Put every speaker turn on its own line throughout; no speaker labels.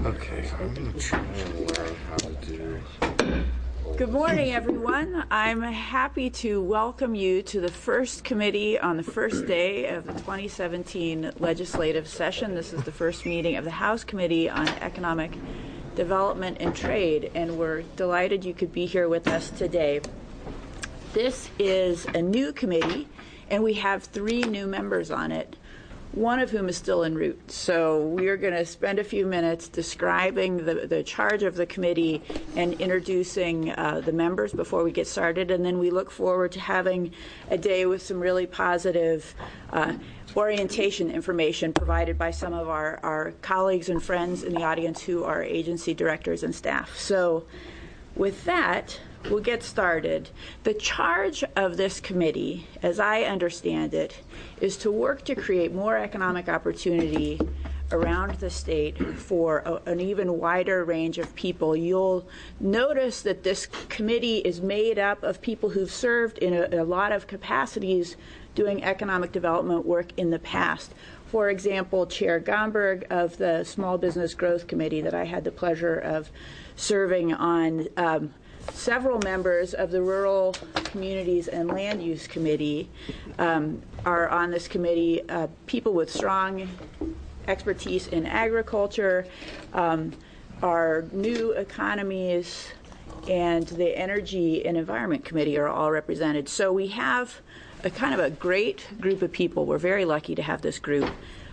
Okay, I'm going to try and learn how to do...
Good morning, everyone. I'm happy to welcome you to the first committee on the first day of the 2017 legislative session. This is the first meeting of the House Committee on Economic Development and Trade, and we're delighted you could be here with us today. This is a new committee, and we have 3 new members on it, one of whom is still en route. So we are going to spend a few minutes describing the charge of the committee and introducing the members before we get started, and then we look forward to having a day with some really positive orientation information provided by some of our colleagues and friends in the audience who are agency directors and staff. So with that, we'll get started. The charge of this committee, as I understand it, is to work to create more economic opportunity around the state for an even wider range of people. You'll notice that this committee is made up of people who've served in a lot of capacities doing economic development work in the past. For example, Chair Gomberg of the Small Business Growth Committee that I had the pleasure of serving on, several members of the Rural Communities and Land Use Committee are on this committee, people with strong expertise in agriculture, our new economies, and the Energy and Environment Committee are all represented. So we have a kind of a great group of people. We're very lucky to have this group.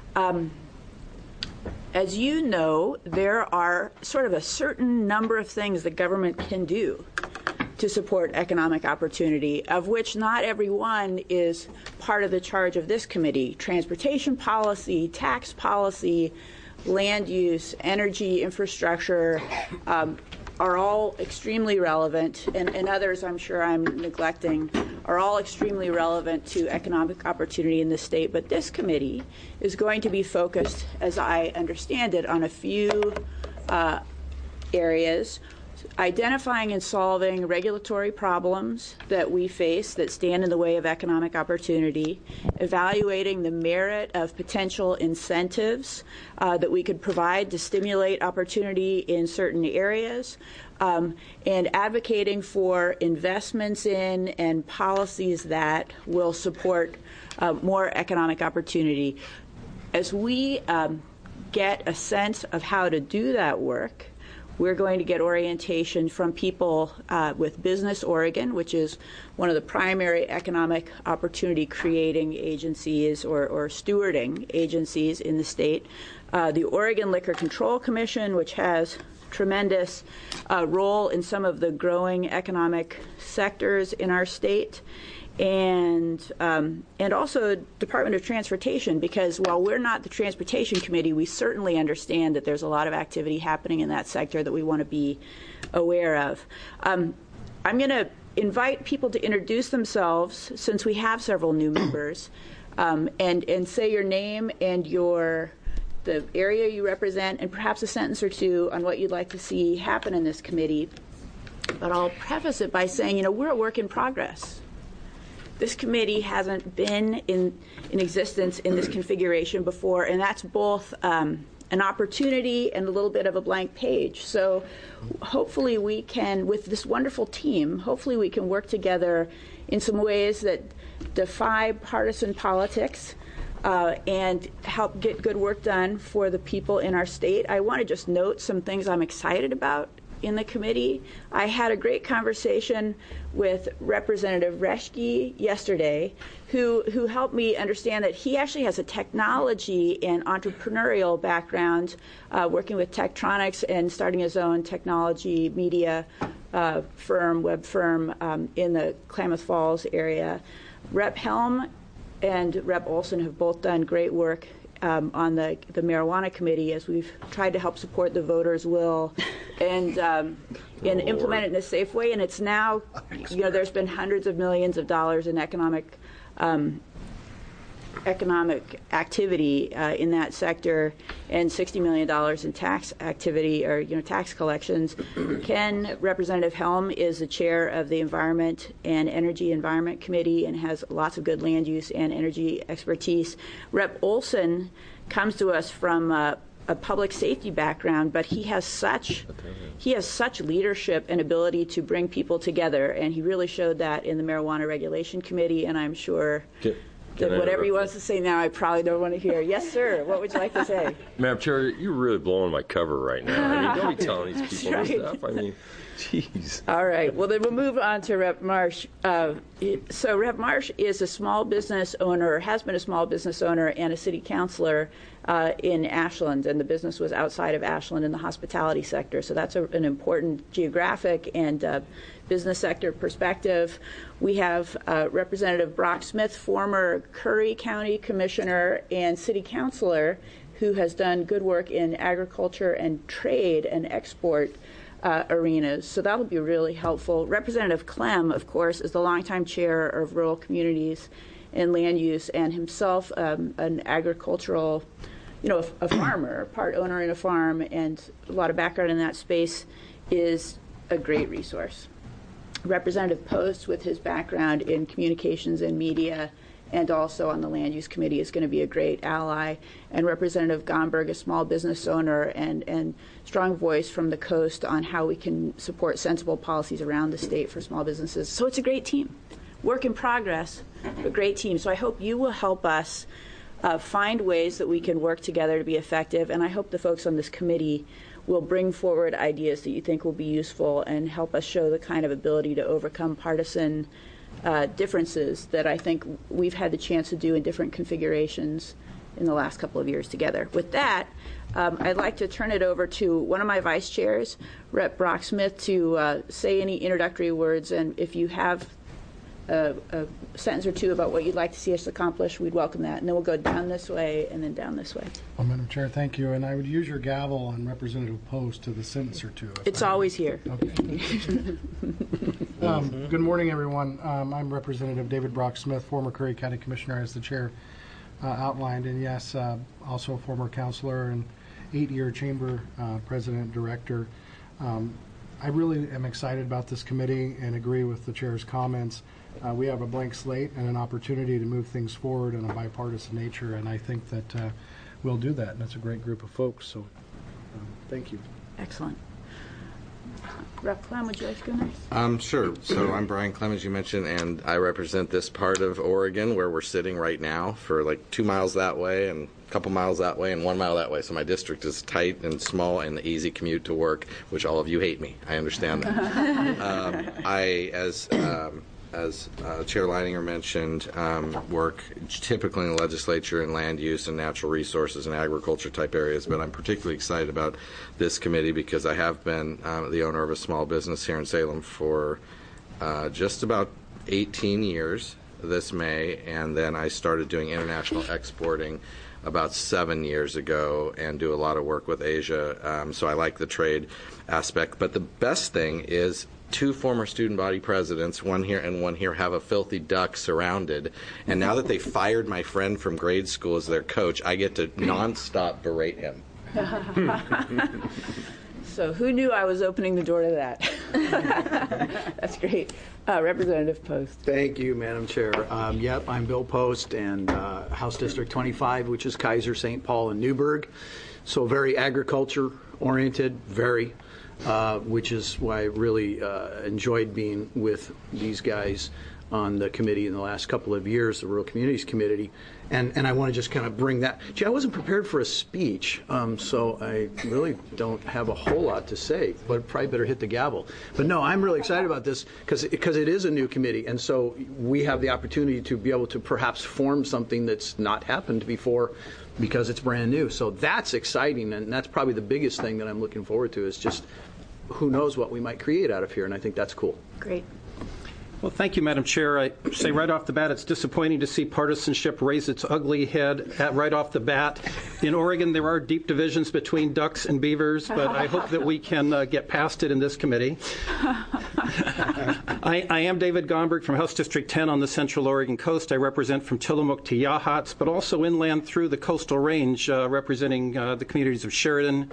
As you know, there are sort of a certain number of things that government can do to support economic opportunity, of which not every one is part of the charge of this committee. Transportation policy, tax policy, land use, energy infrastructure are all extremely relevant, and others I'm sure I'm neglecting are all extremely relevant to economic opportunity in the state. But this committee is going to be focused, as I understand it, on a few areas: identifying and solving regulatory problems that we face that stand in the way of economic opportunity, evaluating the merit of potential incentives that we could provide to stimulate opportunity in certain areas, and advocating for investments in and policies that will support more economic opportunity. As we get a sense of how to do that work, we're going to get orientation from people with Business Oregon, which is one of the primary economic opportunity creating agencies or stewarding agencies in the state. The Oregon Liquor Control Commission, which has tremendous role in some of the growing economic sectors in our state. And also Department of Transportation, because while we're not the Transportation Committee, we certainly understand that there's a lot of activity happening in that sector that we want to be aware of. I'm going to invite people to introduce themselves, since we have several new members, and say your name and the area you represent, and perhaps a sentence or two on what you'd like to see happen in this committee. But I'll preface it by saying, we're a work in progress. This committee hasn't been in existence in this configuration before, and that's both an opportunity and a little bit of a blank page. So hopefully we can, with this wonderful team, hopefully we can work together in some ways that defy partisan politics and help get good work done for the people in our state. I want to just note some things I'm excited about in the committee. I had a great conversation with Representative Reschke yesterday, who helped me understand that he actually has a technology and entrepreneurial background, working with Tektronix and starting his own technology media firm, web firm, in the Klamath Falls area. Rep. Helm and Rep. Olson have both done great work on the marijuana committee as we've tried to help support the voters' will and implement it in a safe way. And it's now, there's been hundreds of millions of dollars in economic activity in that sector, and $60 million in tax activity or tax collections. Ken, Representative Helm, is the chair of the Environment and Energy Environment Committee and has lots of good land use and energy expertise. Rep. Olson comes to us from a public safety background, but he has such leadership and ability to bring people together, and he really showed that in the Marijuana Regulation Committee, and I'm sure that whatever he wants to say now, I probably don't want to hear. Yes, sir. What would you like to say?
Madam Chair, you're really blowing my cover right now. I mean, don't be telling these people
right.
this stuff. I mean, jeez.
All right. Well, then we'll move on to Rep. Marsh. So Rep. Marsh is a small business owner, has been a small business owner, and a city councilor in Ashland, and the business was outside of Ashland in the hospitality sector. So that's an important geographic and business sector perspective. We have Representative Brock Smith, former Curry County Commissioner and City Councilor, who has done good work in agriculture and trade and export arenas. So that'll be really helpful. Representative Clem, of course, is the longtime chair of Rural Communities and Land Use, and himself an agricultural, a farmer, part owner in a farm, and a lot of background in that space, is a great resource. Representative Post, with his background in communications and media and also on the Land Use Committee, is going to be a great ally. And Representative Gomberg, a small business owner and strong voice from the coast on how we can support sensible policies around the state for small businesses. So it's a great team. Work in progress, but great team. So I hope you will help us find ways that we can work together to be effective, and I hope the folks on this committee will bring forward ideas that you think will be useful and help us show the kind of ability to overcome partisan differences that I think we've had the chance to do in different configurations in the last couple of years together. With that, I'd like to turn it over to one of my vice chairs, Rep. Brock Smith, to say any introductory words, and if you have a sentence or two about what you'd like to see us accomplish, we'd welcome that. And then we'll go down this way and then down this way.
Well, Madam Chair, thank you. And I would use your gavel on Representative Post to the sentence or two.
It's always here.
Okay. Good morning, everyone. I'm Representative David Brock Smith, former Curry County Commissioner, as the chair outlined. And yes, also a former counselor and 8-year chamber president director. I really am excited about this committee and agree with the chair's comments. We have a blank slate and an opportunity to move things forward in a bipartisan nature, and I think that we'll do that, and it's a great group of folks, so thank you.
Excellent. Rep. Clem, would you like to go next?
Sure. So I'm Brian Clem, as you mentioned, and I represent this part of Oregon where we're sitting right now, for like 2 miles that way and a couple miles that way and 1 mile that way. So my district is tight and small and easy commute to work, which all of you hate me. I understand that. As Chair Leininger mentioned, work typically in the legislature in land use and natural resources and agriculture type areas, but I'm particularly excited about this committee because I have been the owner of a small business here in Salem for just about 18 years this May, and then I started doing international exporting about 7 years ago and do a lot of work with Asia, so I like the trade aspect. But the best thing is 2 former student body presidents, one here and one here, have a filthy duck surrounded. And now that they fired my friend from grade school as their coach, I get to nonstop berate him.
So who knew I was opening the door to that? That's great. Representative Post.
Thank you, Madam Chair. Yep, I'm Bill Post, and House District 25, which is Kaiser, St. Paul, and Newburgh. So very agriculture-oriented, very. Which is why I really enjoyed being with these guys on the committee in the last couple of years, the Rural Communities Committee. And I want to just kind of bring that. Gee, I wasn't prepared for a speech, so I really don't have a whole lot to say, but probably better hit the gavel. But no, I'm really excited about this because it is a new committee, and so we have the opportunity to be able to perhaps form something that's not happened before because it's brand new. So that's exciting, and that's probably the biggest thing that I'm looking forward to is just who knows what we might create out of here, and I think that's cool.
Great.
Well, thank you, Madam Chair. I say right off the bat, it's disappointing to see partisanship raise its ugly head right off the bat. In Oregon, there are deep divisions between ducks and beavers, but I hope that we can get past it in this committee. I am David Gomberg from House District 10 on the Central Oregon coast. I represent from Tillamook to Yachats, but also inland through the coastal range, representing the communities of Sheridan,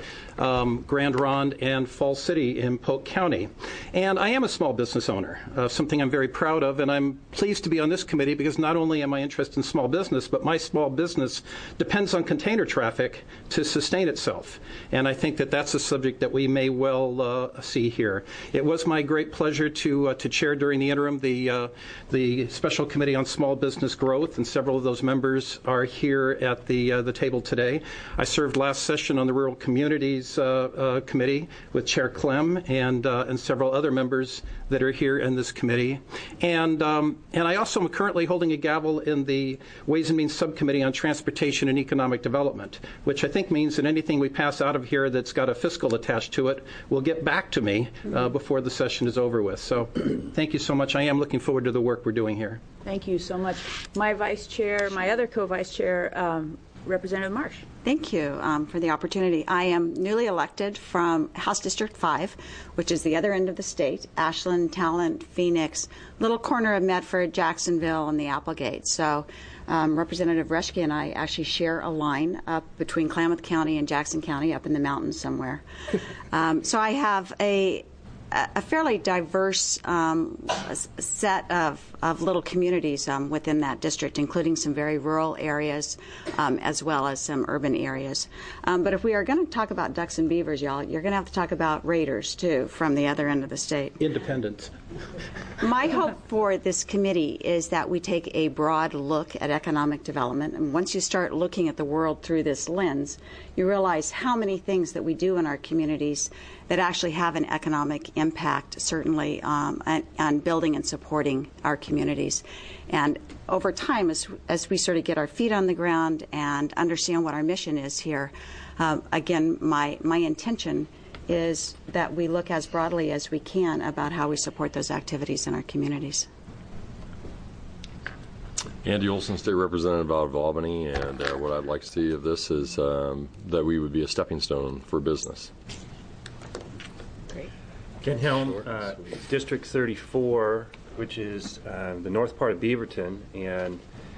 Grand Ronde, and Falls City in Polk County. And I am a small business owner, something I'm very very proud of, and I'm pleased to be on this committee because not only am I interested in small business, but my small business depends on container traffic to sustain itself. And I think that that's a subject that we may well see here. It was my great pleasure to chair during the interim the Special Committee on Small Business Growth, and several of those members are here at the table today. I served last session on the Rural Communities Committee with Chair Clem and several other members that are here in this committee. And I also am currently holding a gavel in the Ways and Means Subcommittee on Transportation and Economic Development, which I think means that anything we pass out of here that's got a fiscal attached to it will get back to me before the session is over with. So thank you so much. I am looking forward to the work we're doing here.
Thank you so much. My vice chair, my other co-vice chair, Representative Marsh.
Thank you for the opportunity. I am newly elected from House District 5, which is the other end of the state, Ashland, Talent, Phoenix, little corner of Medford, Jacksonville, and the Applegate. So Representative Reschke and I actually share a line up between Klamath County and Jackson County up in the mountains somewhere. So I have a fairly diverse set of little communities within that district, including some very rural areas as well as some urban areas. But if we are going to talk about ducks and beavers, y'all, you're going to have to talk about raiders, too, from the other end of the state.
Independence.
My hope for this committee is that we take a broad look at economic development. And once you start looking at the world through this lens, you realize how many things that we do in our communities that actually have an economic impact, certainly on building and supporting our communities. And over time, as we sort of get our feet on the ground and understand what our mission is here, again, my intention is that we look as broadly as we can about how we support those activities in our communities.
Andy Olson, State Representative out of Albany, and what I'd like to see of this is that we would be a stepping stone for business.
Ken Helm, District 34, which is the north part of Beaverton, and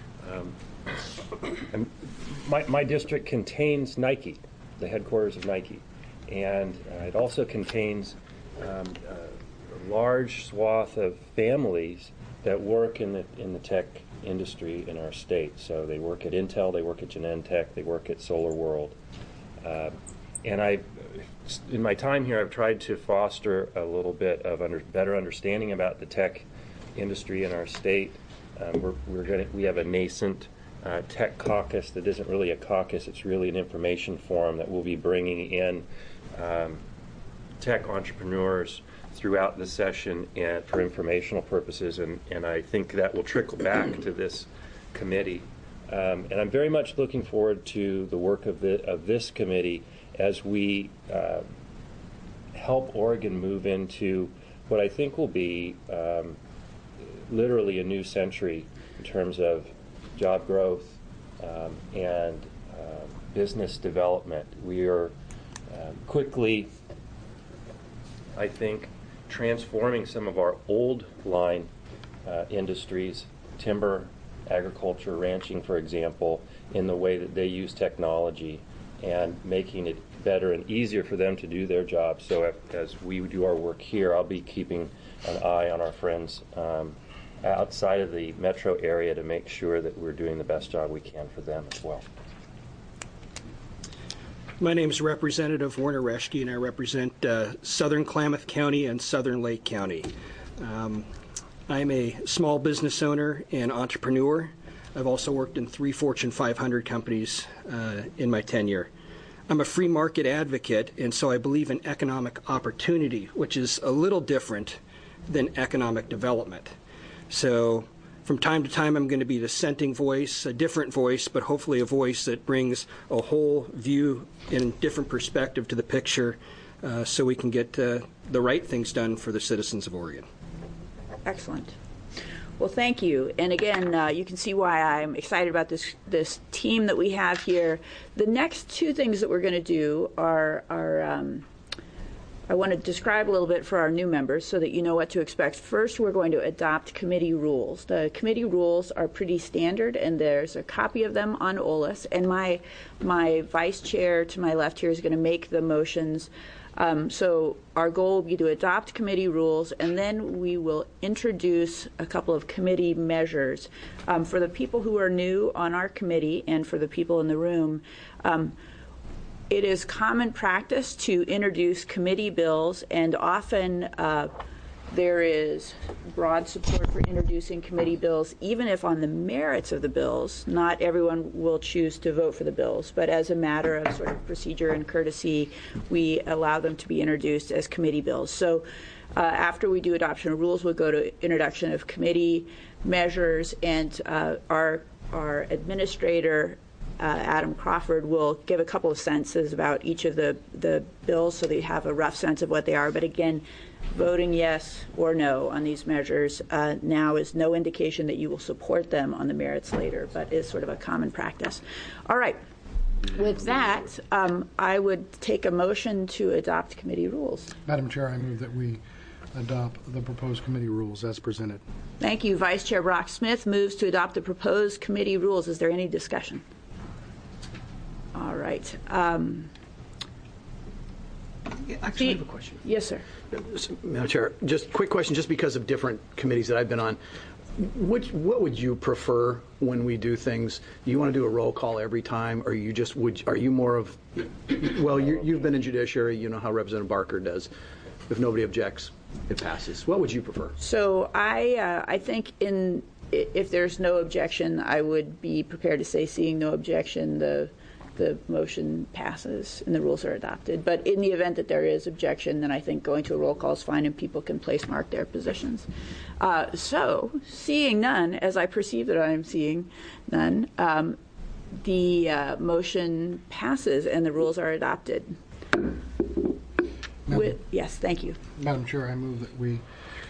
my district contains Nike, the headquarters of Nike, and it also contains a large swath of families that work in the tech industry in our state. So they work at Intel, they work at Genentech, they work at SolarWorld, and in my time here, I've tried to foster a little bit of better understanding about the tech industry in our state. We have a nascent tech caucus that isn't really a caucus; it's really an information forum that we'll be bringing in tech entrepreneurs throughout the session and for informational purposes, and I think that will trickle back to this committee. And I'm very much looking forward to the work of this committee as we help Oregon move into what I think will be literally a new century in terms of job growth and business development. We are quickly, I think, transforming some of our old line industries, timber, agriculture, ranching, for example, in the way that they use technology and making it better and easier for them to do their job. So as we do our work here, I'll be keeping an eye on our friends outside of the metro area to make sure that we're doing the best job we can for them as well.
My name is Representative Werner Reschke, and I represent Southern Klamath County and Southern Lake County. I'm a small business owner and entrepreneur. I've also worked in 3 Fortune 500 companies in my tenure. I'm a free market advocate, and so I believe in economic opportunity, which is a little different than economic development. So from time to time, I'm going to be a dissenting voice, a different voice, but hopefully a voice that brings a whole view and different perspective to the picture so we can get the right things done for the citizens of Oregon.
Excellent. Well, thank you. And again, you can see why I'm excited about this team that we have here. The next two things that we're going to do are I want to describe a little bit for our new members so that you know what to expect. First, we're going to adopt committee rules. The committee rules are pretty standard, and there's a copy of them on OLS. And my vice chair to my left here is going to make the motions So our goal will be to adopt committee rules, and then we will introduce a couple of committee measures. For the people who are new on our committee and for the people in the room, it is common practice to introduce committee bills, and often there is broad support for introducing committee bills, even if on the merits of the bills, not everyone will choose to vote for the bills. But as a matter of sort of procedure and courtesy, we allow them to be introduced as committee bills. So after we do adoption of rules, we'll go to introduction of committee measures, and our administrator, Adam Crawford, will give a couple of sentences about each of the bills so that you have a rough sense of what they are. But again, voting yes or no on these measures now is no indication that you will support them on the merits later, but is sort of a common practice. All right. With that, I would take a motion to adopt committee rules.
Madam Chair, I move that we adopt the proposed committee rules as presented.
Thank you. Vice Chair Brock Smith moves to adopt the proposed committee rules. Is there any discussion? All right.
Actually, I have a question.
Yes, sir.
Madam Chair, just a quick question, just because of different committees that I've been on. What would you prefer when we do things? Do you want to do a roll call every time, or are you more of, well, you've been in judiciary, you know how Representative Barker does. If nobody objects, it passes. What would you prefer?
So I think if there's no objection, I would be prepared to say, seeing no objection, the motion passes and the rules are adopted. But in the event that there is objection, then I think going to a roll call is fine and people can place mark their positions. So seeing none, as I perceive that I'm seeing none, the motion passes and the rules are adopted. Yes, thank you.
Madam Chair, I move that we,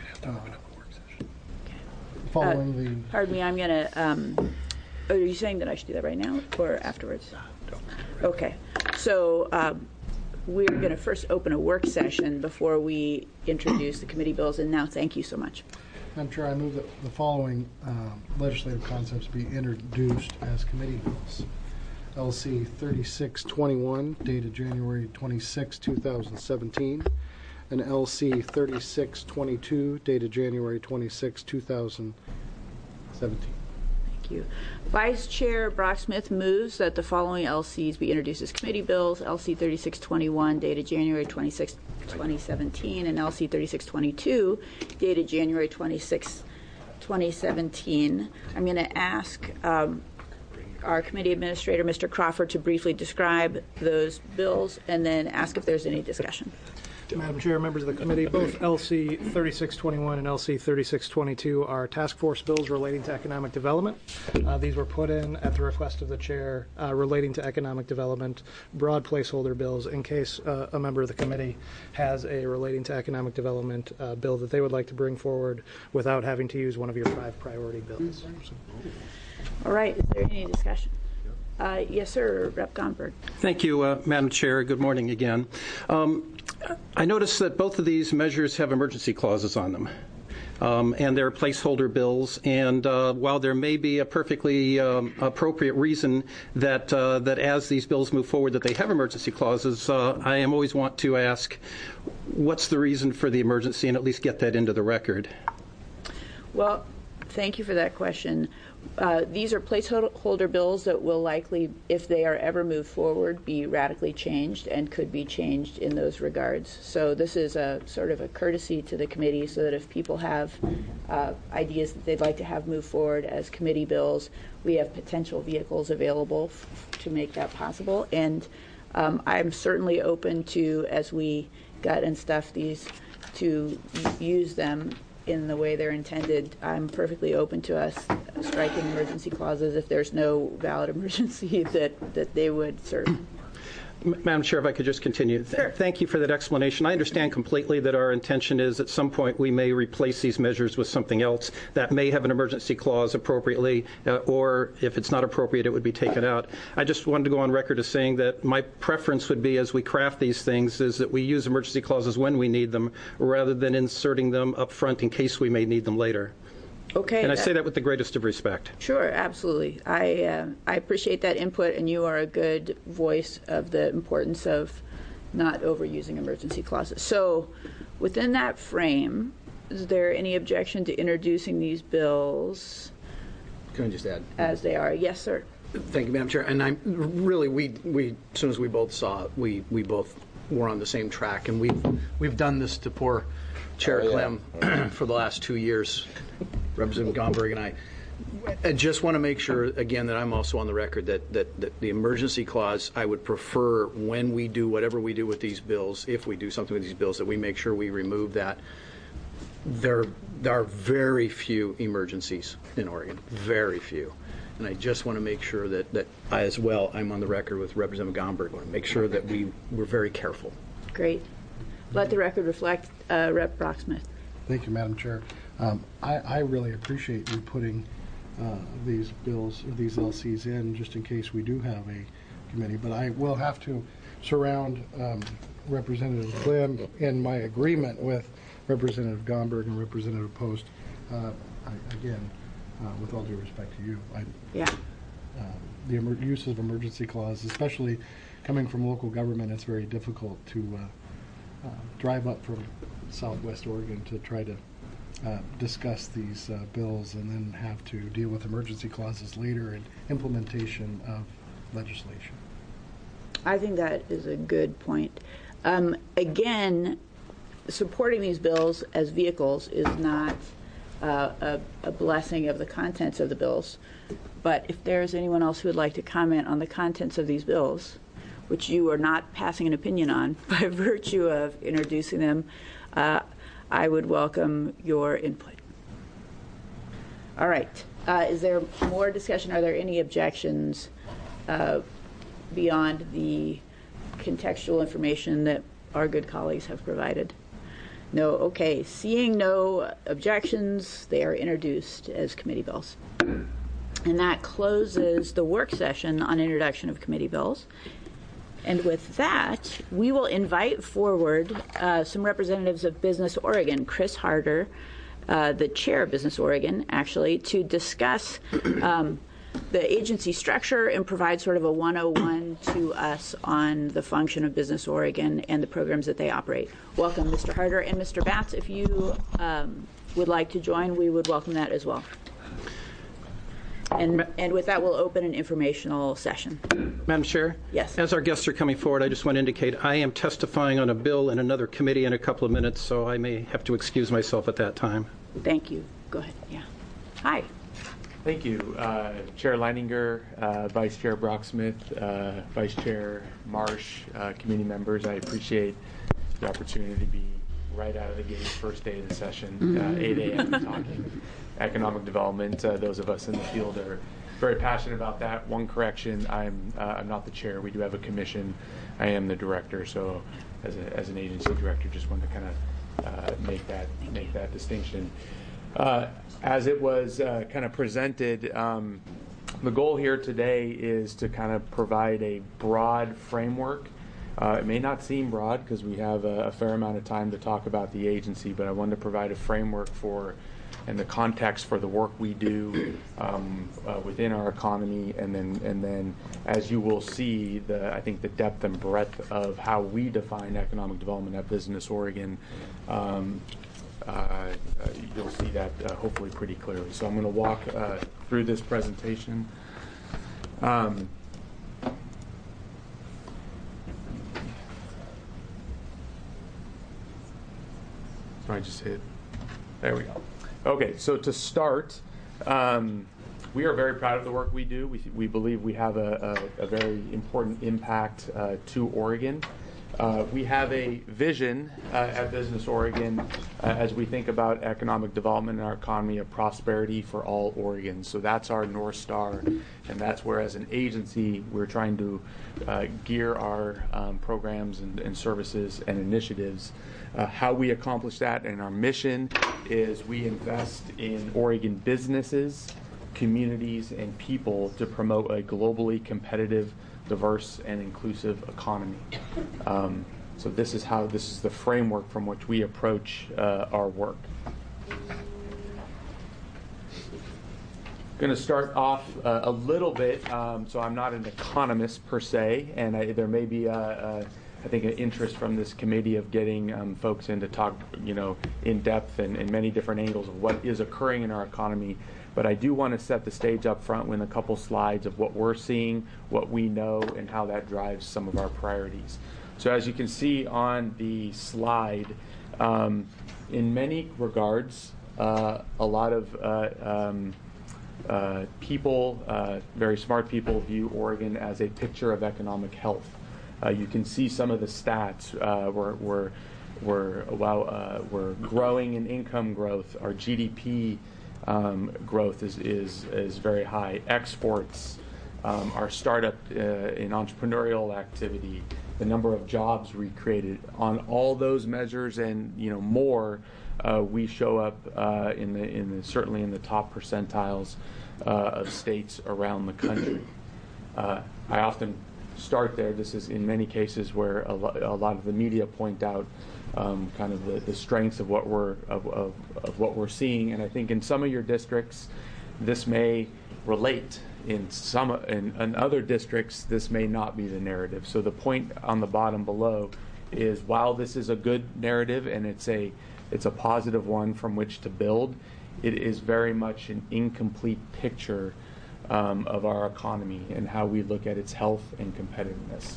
following the...
Pardon me, I'm going to... are you saying that I should do that right now or afterwards? Okay. So we're going to first open a work session before we introduce the committee bills. And now, thank you so much.
Madam Chair, I move that the following legislative concepts be introduced as committee bills. LC 3621, dated January 26, 2017, and LC 3622, dated January 26, 2017.
Thank you. Vice Chair Brock Smith moves that the following LCs be introduced as committee bills: LC 3621, dated January 26, 2017, and LC 3622, dated January 26, 2017. I'm going to ask our committee administrator, Mr. Crawford, to briefly describe those bills and then ask if there's any discussion.
Madam Chair, members of the committee, both LC 3621 and LC 3622 are task force bills relating to economic development. These were put in at the request of the chair relating to economic development, broad placeholder bills in case a member of the committee has a relating to economic development bill that they would like to bring forward without having to use one of your 5 priority bills.
All right. Is there any discussion? Yes, sir. Rep. Gomberg.
Thank you, Madam Chair. Good morning again. I noticed that both of these measures have emergency clauses on them. And they're placeholder bills. And while there may be a perfectly appropriate reason that as these bills move forward that they have emergency clauses, I am always want to ask, what's the reason for the emergency, and at least get that into the record?
Well, thank you for that question. These are placeholder bills that will likely, if they are ever moved forward, be radically changed and could be changed in those regards. So this is a sort of a courtesy to the committee so that if people have ideas that they'd like to have move forward as committee bills, we have potential vehicles available to make that possible. And I'm certainly open to, as we gut and stuff these, to use them in the way they're intended. I'm perfectly open to us striking emergency clauses if there's no valid emergency that they would serve.
Madam Chair, if I could just continue.
Sure.
Thank you for that explanation. I understand completely that our intention is at some point we may replace these measures with something else that may have an emergency clause appropriately, or if it's not appropriate, it would be taken out. I just wanted to go on record as saying that my preference would be, as we craft these things, is that we use emergency clauses when we need them rather than inserting them up front in case we may need them later.
Okay.
And I say that with the greatest of respect.
Sure, absolutely. I appreciate that input, and you are a good voice of the importance of not overusing emergency clauses. So within that frame, is there any objection to introducing these bills
Can I just add?
as they are? Yes, sir.
Thank you, Madam Chair. And I'm really, we as soon as we both saw it, we both were on the same track, and we've done this to poor Chair Clem for the last 2 years, Representative Gomberg and I. I just want to make sure, again, that I'm also on the record that the emergency clause, I would prefer when we do whatever we do with these bills, if we do something with these bills, that we make sure we remove that. There are very few emergencies in Oregon, very few. And I just want to make sure that I, as well, I'm on the record with Representative Gomberg. I want to make sure that we're very careful.
Great. Let the record reflect Rep. Brocksmith.
Thank you, Madam Chair. I really appreciate you putting these bills, or these LCs in, just in case we do have a committee. But I will have to surround Representative Clem in my agreement with Representative Gomberg and Representative Post. Again, with all due respect to you, the use of emergency clause, especially coming from local government, it's very difficult to drive up from Southwest Oregon to try to discuss these bills and then have to deal with emergency clauses later in implementation of legislation.
I think that is a good point. Again, supporting these bills as vehicles is not a blessing of the contents of the bills. But if there's anyone else who would like to comment on the contents of these bills, which you are not passing an opinion on by virtue of introducing them, I would welcome your input. All right. Is there more discussion? Are there any objections beyond the contextual information that our good colleagues have provided? No. Okay. Seeing no objections, they are introduced as committee bills. And that closes the work session on introduction of committee bills. And with that, we will invite forward some representatives of Business Oregon, Chris Harder, the chair of Business Oregon, actually, to discuss the agency structure and provide sort of a 101 to us on the function of Business Oregon and the programs that they operate. Welcome, Mr. Harder. And Mr. Batts, if you would like to join, we would welcome that as well. And with that, we'll open an informational session.
Madam Chair?
Yes.
As our guests are coming forward, I just want to indicate I am testifying on a bill in another committee in a couple of minutes, so I may have to excuse myself at that time.
Thank you. Go ahead. Yeah. Hi.
Thank you. Chair Leininger, Vice Chair Brocksmith, Vice Chair Marsh, committee members, I appreciate the opportunity to be right out of the gate, first day of the session, 8 a.m. talking economic development. Those of us in the field are very passionate about that. One correction, I'm not the chair. We do have a commission. I am the director, so as an agency director, just wanted to kind of make that distinction. As it was kind of presented, the goal here today is to kind of provide a broad framework. It may not seem broad because we have a fair amount of time to talk about the agency, but I wanted to provide a framework for and the context for the work we do within our economy, and then as you will see, I think the depth and breadth of how we define economic development at Business Oregon. You'll see that hopefully pretty clearly. So I'm going to walk through this presentation. So I just hit, there we go. Okay, so to start, we are very proud of the work we do. We believe we have a very important impact to Oregon. We have a vision at Business Oregon as we think about economic development in our economy of prosperity for all Oregons. So that's our North Star, and that's where as an agency we're trying to gear our programs and services and initiatives. How we accomplish that and our mission is we invest in Oregon businesses, communities, and people to promote a globally competitive, diverse, and inclusive economy. So this is the framework from which we approach our work. Going to start off a little bit. So I'm not an economist per se, and there may be I think, an interest from this committee of getting folks in to talk, in depth and many different angles of what is occurring in our economy. But I do want to set the stage up front with a couple slides of what we're seeing, what we know, and how that drives some of our priorities. So as you can see on the slide, in many regards, a lot of people, very smart people, view Oregon as a picture of economic health. You can see some of the stats. We're growing in income growth. Our GDP growth is very high. Exports, our startup in entrepreneurial activity, the number of jobs we created. On all those measures and more, we show up certainly in the top percentiles of states around the country. I often start there. This is in many cases where a lot of the media point out kind of the strengths of what we're seeing, and I think in some of your districts this may relate. In other districts, this may not be the narrative. So the point on the bottom below is, while this is a good narrative and it's a positive one from which to build, it is very much an incomplete picture of our economy and how we look at its health and competitiveness.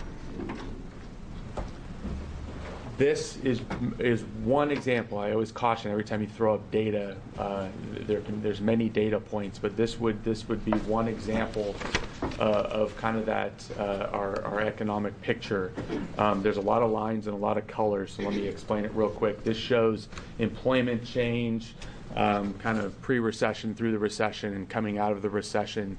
This is one example. I always caution every time you throw up data. There's many data points, but this would be one example of kind of that our economic picture. There's a lot of lines and a lot of colors, so let me explain it real quick. This shows employment change, kind of pre-recession, through the recession, and coming out of the recession.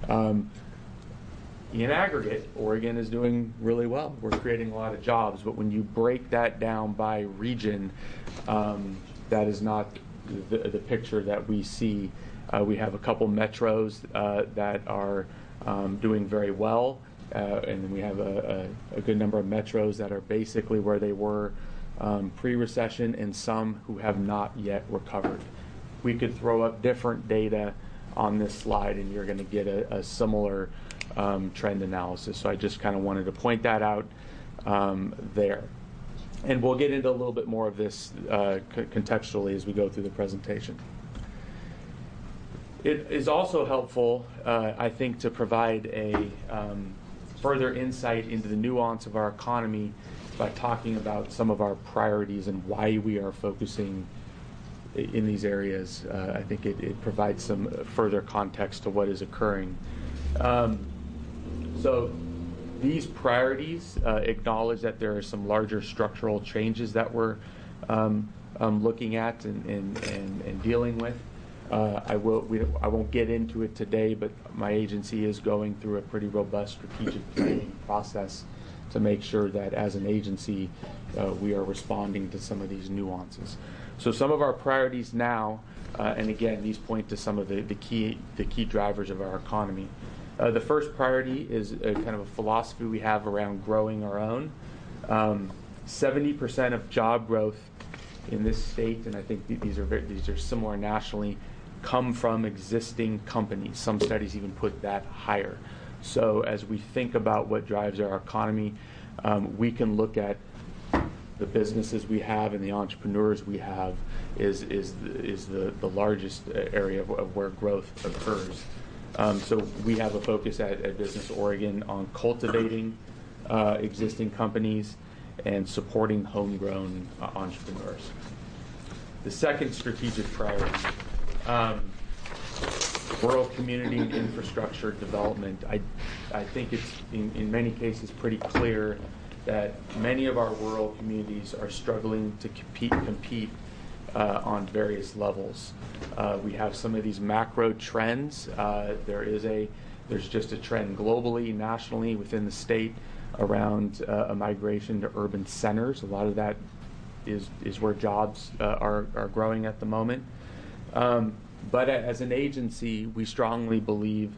In aggregate, Oregon is doing really well. We're creating a lot of jobs, but when you break that down by region, that is not the picture that we see. We have a couple metros that are doing very well, and then we have a good number of metros that are basically where they were pre-recession, and some who have not yet recovered. We could throw up different data on this slide, and you're going to get a similar trend analysis. So I just kind of wanted to point that out there. And we'll get into a little bit more of this contextually as we go through the presentation. It is also helpful, I think, to provide a further insight into the nuance of our economy by talking about some of our priorities and why we are focusing in these areas. I think it provides some further context to what is occurring. So these priorities acknowledge that there are some larger structural changes that we're looking at and dealing with. I won't get into it today, but my agency is going through a pretty robust strategic planning process to make sure that as an agency we are responding to some of these nuances. So some of our priorities now, and again, these point to some of the key drivers of our economy. The first priority is kind of a philosophy we have around growing our own. 70% of job growth in this state, and I think these are similar nationally, come from existing companies. Some studies even put that higher. So as we think about what drives our economy, we can look at the businesses we have and the entrepreneurs we have is the largest area of where growth occurs. So we have a focus at Business Oregon on cultivating existing companies and supporting homegrown entrepreneurs. The second strategic priority, rural community and infrastructure development. I think it's in many cases pretty clear that many of our rural communities are struggling to compete on various levels. We have some of these macro trends. There's just a trend globally, nationally, within the state around a migration to urban centers. A lot of that is where jobs are growing at the moment. But as an agency, we strongly believe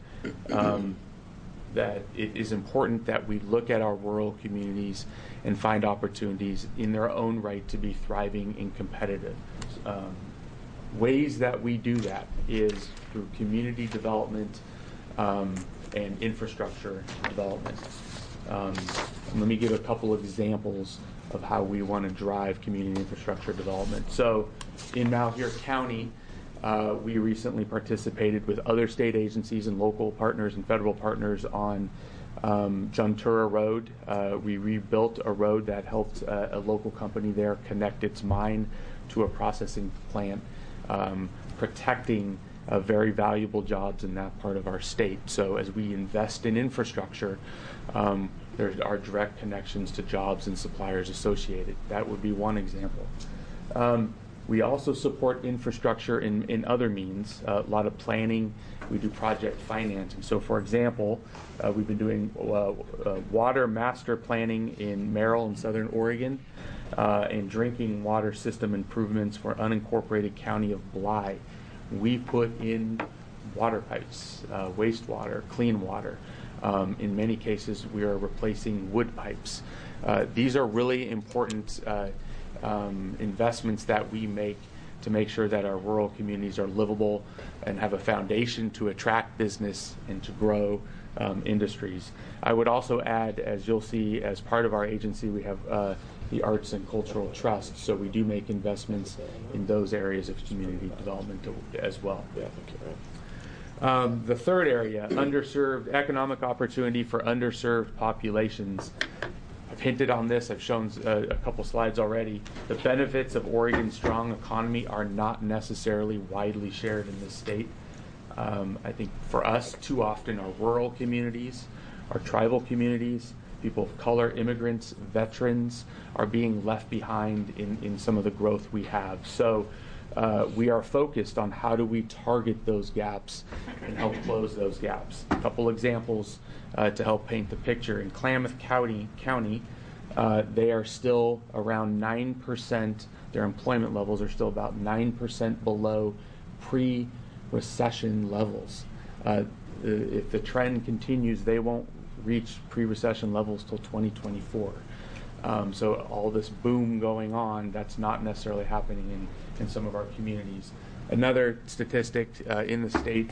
that it is important that we look at our rural communities and find opportunities in their own right to be thriving and competitive. Ways that we do that is through community development and infrastructure development. Let me give a couple of examples of how we want to drive community infrastructure development. So in Malheur County, we recently participated with other state agencies and local partners and federal partners on Juntura Road. We rebuilt a road that helped a local company there connect its mine to a processing plant, protecting very valuable jobs in that part of our state. So as we invest in infrastructure, there are direct connections to jobs and suppliers associated. That would be one example. We also support infrastructure in other means, a lot of planning. We do project financing. So for example, we've been doing water master planning in Merrill and Southern Oregon, and drinking water system improvements for unincorporated county of Bly. We put in water pipes, wastewater, clean water. In many cases, we are replacing wood pipes. These are really important investments that we make to make sure that our rural communities are livable and have a foundation to attract business and to grow industries. I would also add, as you'll see, as part of our agency, we have the Arts and Cultural Trust, so we do make investments in those areas of community development as well. Yeah, the third area, underserved economic opportunity for underserved populations. I've hinted on this. I've shown a couple slides already. The benefits of Oregon's strong economy are not necessarily widely shared in this state. I think for us, too often our rural communities, our tribal communities, people of color, immigrants, veterans are being left behind in some of the growth we have. So we are focused on how do we target those gaps and help close those gaps. A couple examples to help paint the picture. In Klamath County, they are still around 9%, their employment levels are still about 9% below pre-recession levels. If the trend continues, they won't reach pre-recession levels till 2024. So all this boom going on, that's not necessarily happening in some of our communities. Another statistic in the state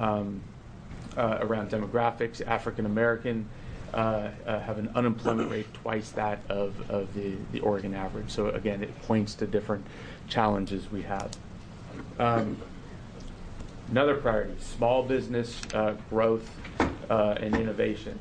around demographics, African American have an unemployment rate twice that of the Oregon average. So again, it points to different challenges we have. Another priority, small business growth and innovation.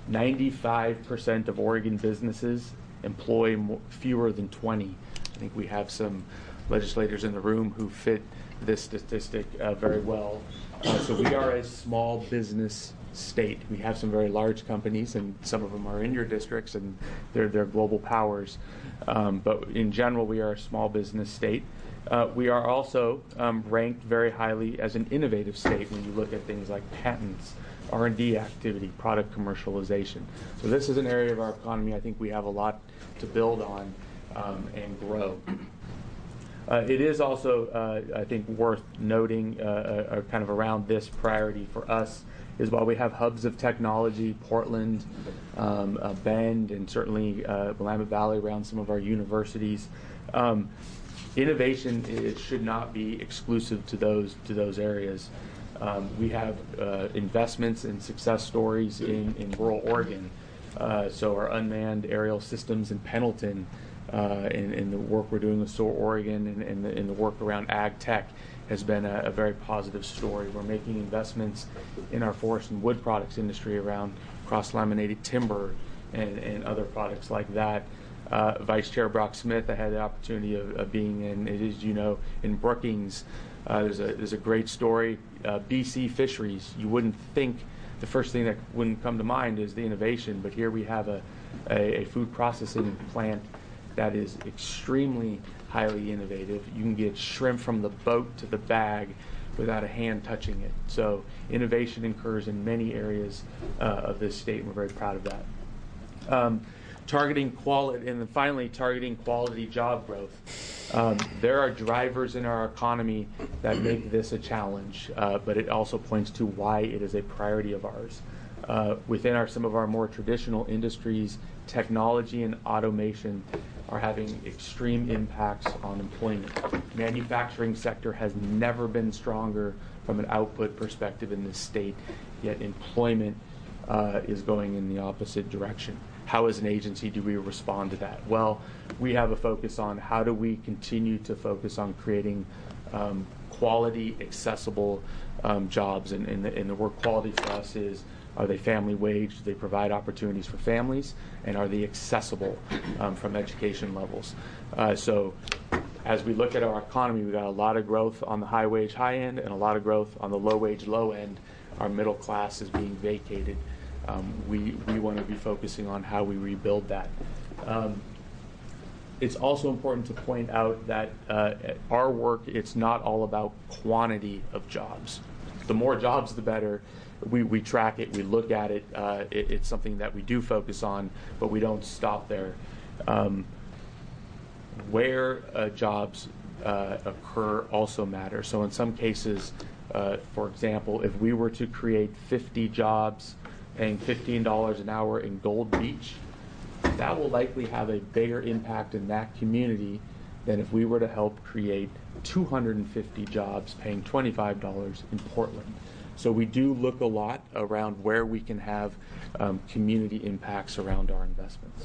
95% of Oregon businesses employ fewer than 20. I think we have some legislators in the room who fit this statistic very well. So we are a small business state. We have some very large companies, and some of them are in your districts, and they're global powers. But in general, we are a small business state. We are also ranked very highly as an innovative state when you look at things like patents, R&D activity, product commercialization. So this is an area of our economy I think we have a lot to build on and grow. It is also, I think, worth noting, kind of around this priority for us, is while we have hubs of technology, Portland, Bend, and certainly Willamette Valley around some of our universities, innovation should not be exclusive to those areas. We have investments and success stories in rural Oregon. So our unmanned aerial systems in Pendleton, and the work we're doing with SOAR Oregon and the work around ag tech has been a very positive story. We're making investments in our forest and wood products industry around cross-laminated timber and other products like that. Vice Chair Brock Smith, I had the opportunity of being in, as you know, in Brookings. There's a great story. BC Fisheries, you wouldn't think, the first thing that wouldn't come to mind is the innovation, but here we have a food processing plant that is extremely highly innovative. You can get shrimp from the boat to the bag without a hand touching it. So innovation occurs in many areas of this state, and we're very proud of that. Targeting quality, and then finally targeting quality job growth. There are drivers in our economy that make this a challenge, but it also points to why it is a priority of ours. Within some of our more traditional industries, technology and automation are having extreme impacts on employment. Manufacturing sector has never been stronger from an output perspective in this state, yet employment is going in the opposite direction. How, as an agency, do we respond to that? Well, we have a focus on how do we continue to focus on creating quality, accessible jobs, and the word quality for us is, are they family wage? Do they provide opportunities for families? And are they accessible from education levels? So as we look at our economy, we've got a lot of growth on the high wage high end and a lot of growth on the low wage low end. Our middle class is being vacated. We want to be focusing on how we rebuild that. It's also important to point out that our work, it's not all about quantity of jobs. The more jobs, the better. We track it, we look at it. It's something that we do focus on, but we don't stop there. Where jobs occur also matters. So in some cases, for example, if we were to create 50 jobs paying $15 an hour in Gold Beach, that will likely have a bigger impact in that community than if we were to help create 250 jobs paying $25 in Portland. So we do look a lot around where we can have community impacts around our investments.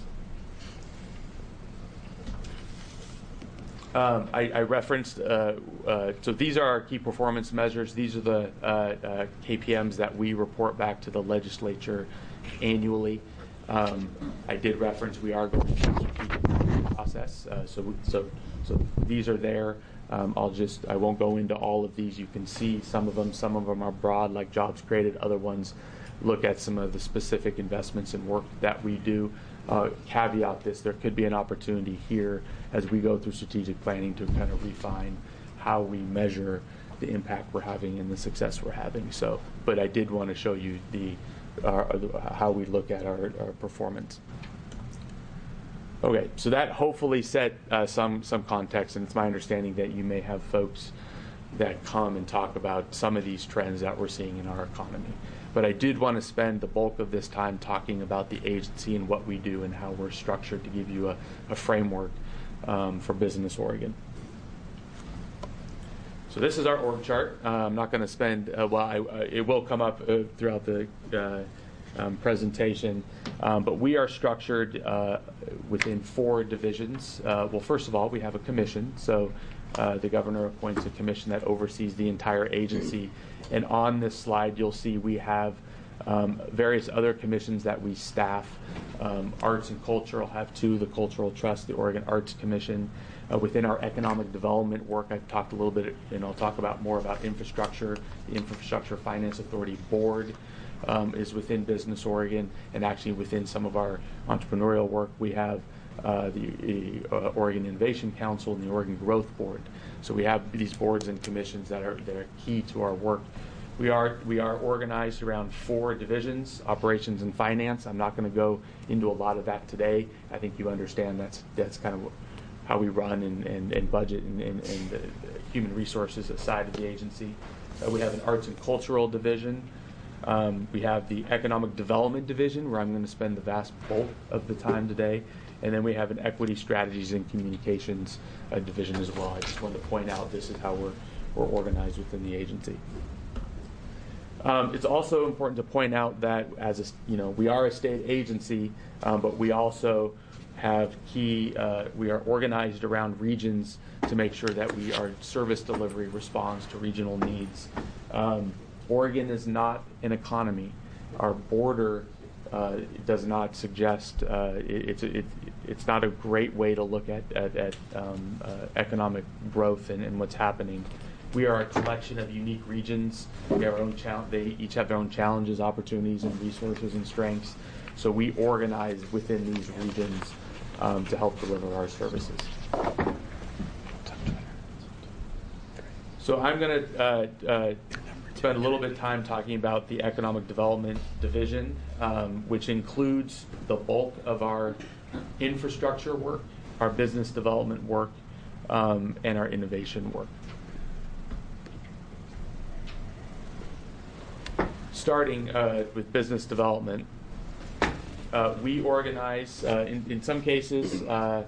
I referenced, so these are our key performance measures. These are the KPMs that we report back to the legislature annually. I did reference we are going through a strategic process, so these are there. I won't go into all of these. You can see some of them are broad, like jobs created. Other ones look at some of the specific investments and work that we do. Caveat this, there could be an opportunity here as we go through strategic planning to kind of refine how we measure the impact we're having and the success we're having. So, but I did want to show you how we look at our performance. Okay, so that hopefully set some context, and it's my understanding that you may have folks that come and talk about some of these trends that we're seeing in our economy. But I did want to spend the bulk of this time talking about the agency and what we do and how we're structured to give you a framework for Business Oregon. So this is our org chart. I'm not going to spend, it will come up throughout the presentation, but we are structured within 4 divisions. Well, first of all, we have a commission. So the governor appoints a commission that oversees the entire agency. And on this slide, you'll see we have various other commissions that we staff. Arts and Culture will have 2, the Cultural Trust, the Oregon Arts Commission. Within our economic development work, I've talked a little bit, and I'll talk about more about infrastructure. The Infrastructure Finance Authority Board is within Business Oregon, and actually within some of our entrepreneurial work, we have the Oregon Innovation Council and the Oregon Growth Board. So we have these boards and commissions that are key to our work. We are organized around 4 divisions: operations and finance. I'm not going to go into a lot of that today. I think you understand that's kind of how we run and budget and the human resources side of the agency. We have an arts and cultural division. We have the economic development division, where I'm going to spend the vast bulk of the time today. And then we have an equity strategies and communications division as well. I just wanted to point out this is how we're organized within the agency. It's also important to point out that we are a state agency, but we also have we are organized around regions to make sure that our service delivery responds to regional needs. Oregon is not an economy. Our border does not suggest it's not a great way to look at economic growth and what's happening. We are a collection of unique regions. We have our own they each have their own challenges, opportunities, and resources and strengths. So we organize within these regions to help deliver our services. So I'm going to spend a little bit of time talking about the Economic Development Division, which includes the bulk of our infrastructure work, our business development work, and our innovation work. Starting with business development, we organize in some cases.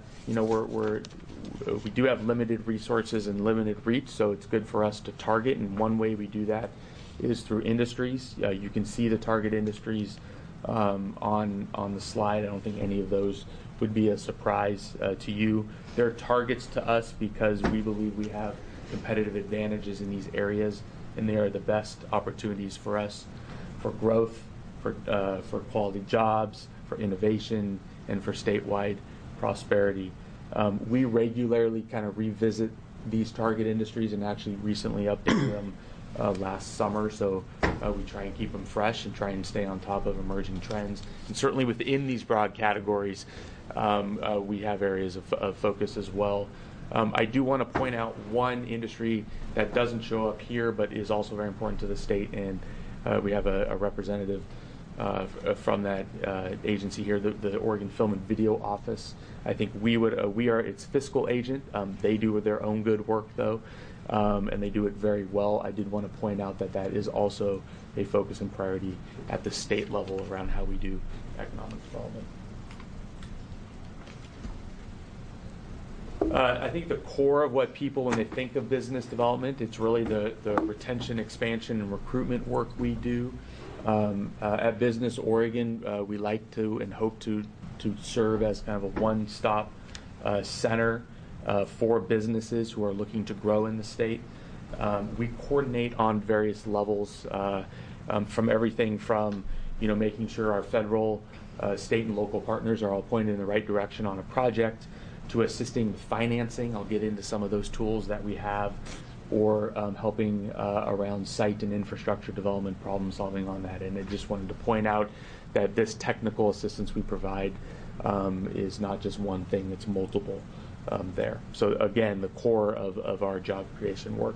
We do have limited resources and limited reach, so it's good for us to target. And one way we do that is through industries. You can see the target industries on the slide. I don't think any of those would be a surprise to you. They're targets to us because we believe we have competitive advantages in these areas, and they are the best opportunities for us for growth, for quality jobs, for innovation, and for statewide prosperity. We regularly kind of revisit these target industries and actually recently updated them last summer, so we try and keep them fresh and try and stay on top of emerging trends. And certainly within these broad categories, we have areas of focus as well. I do want to point out one industry that doesn't show up here but is also very important to the state, and we have a representative from that agency here, the Oregon Film and Video Office. I think we are its fiscal agent. They do their own good work, though, and they do it very well. I did want to point out that is also a focus and priority at the state level around how we do economic development. I think the core of what people, when they think of business development, it's really the retention, expansion, and recruitment work we do. At Business Oregon, we like to and hope to serve as kind of a one-stop center for businesses who are looking to grow in the state. We coordinate on various levels, from everything from making sure our federal, state, and local partners are all pointed in the right direction on a project, to assisting with financing. I'll get into some of those tools that we have, or helping around site and infrastructure development, problem solving on that. And I just wanted to point out that this technical assistance we provide is not just one thing, it's multiple there. So again, the core of our job creation work.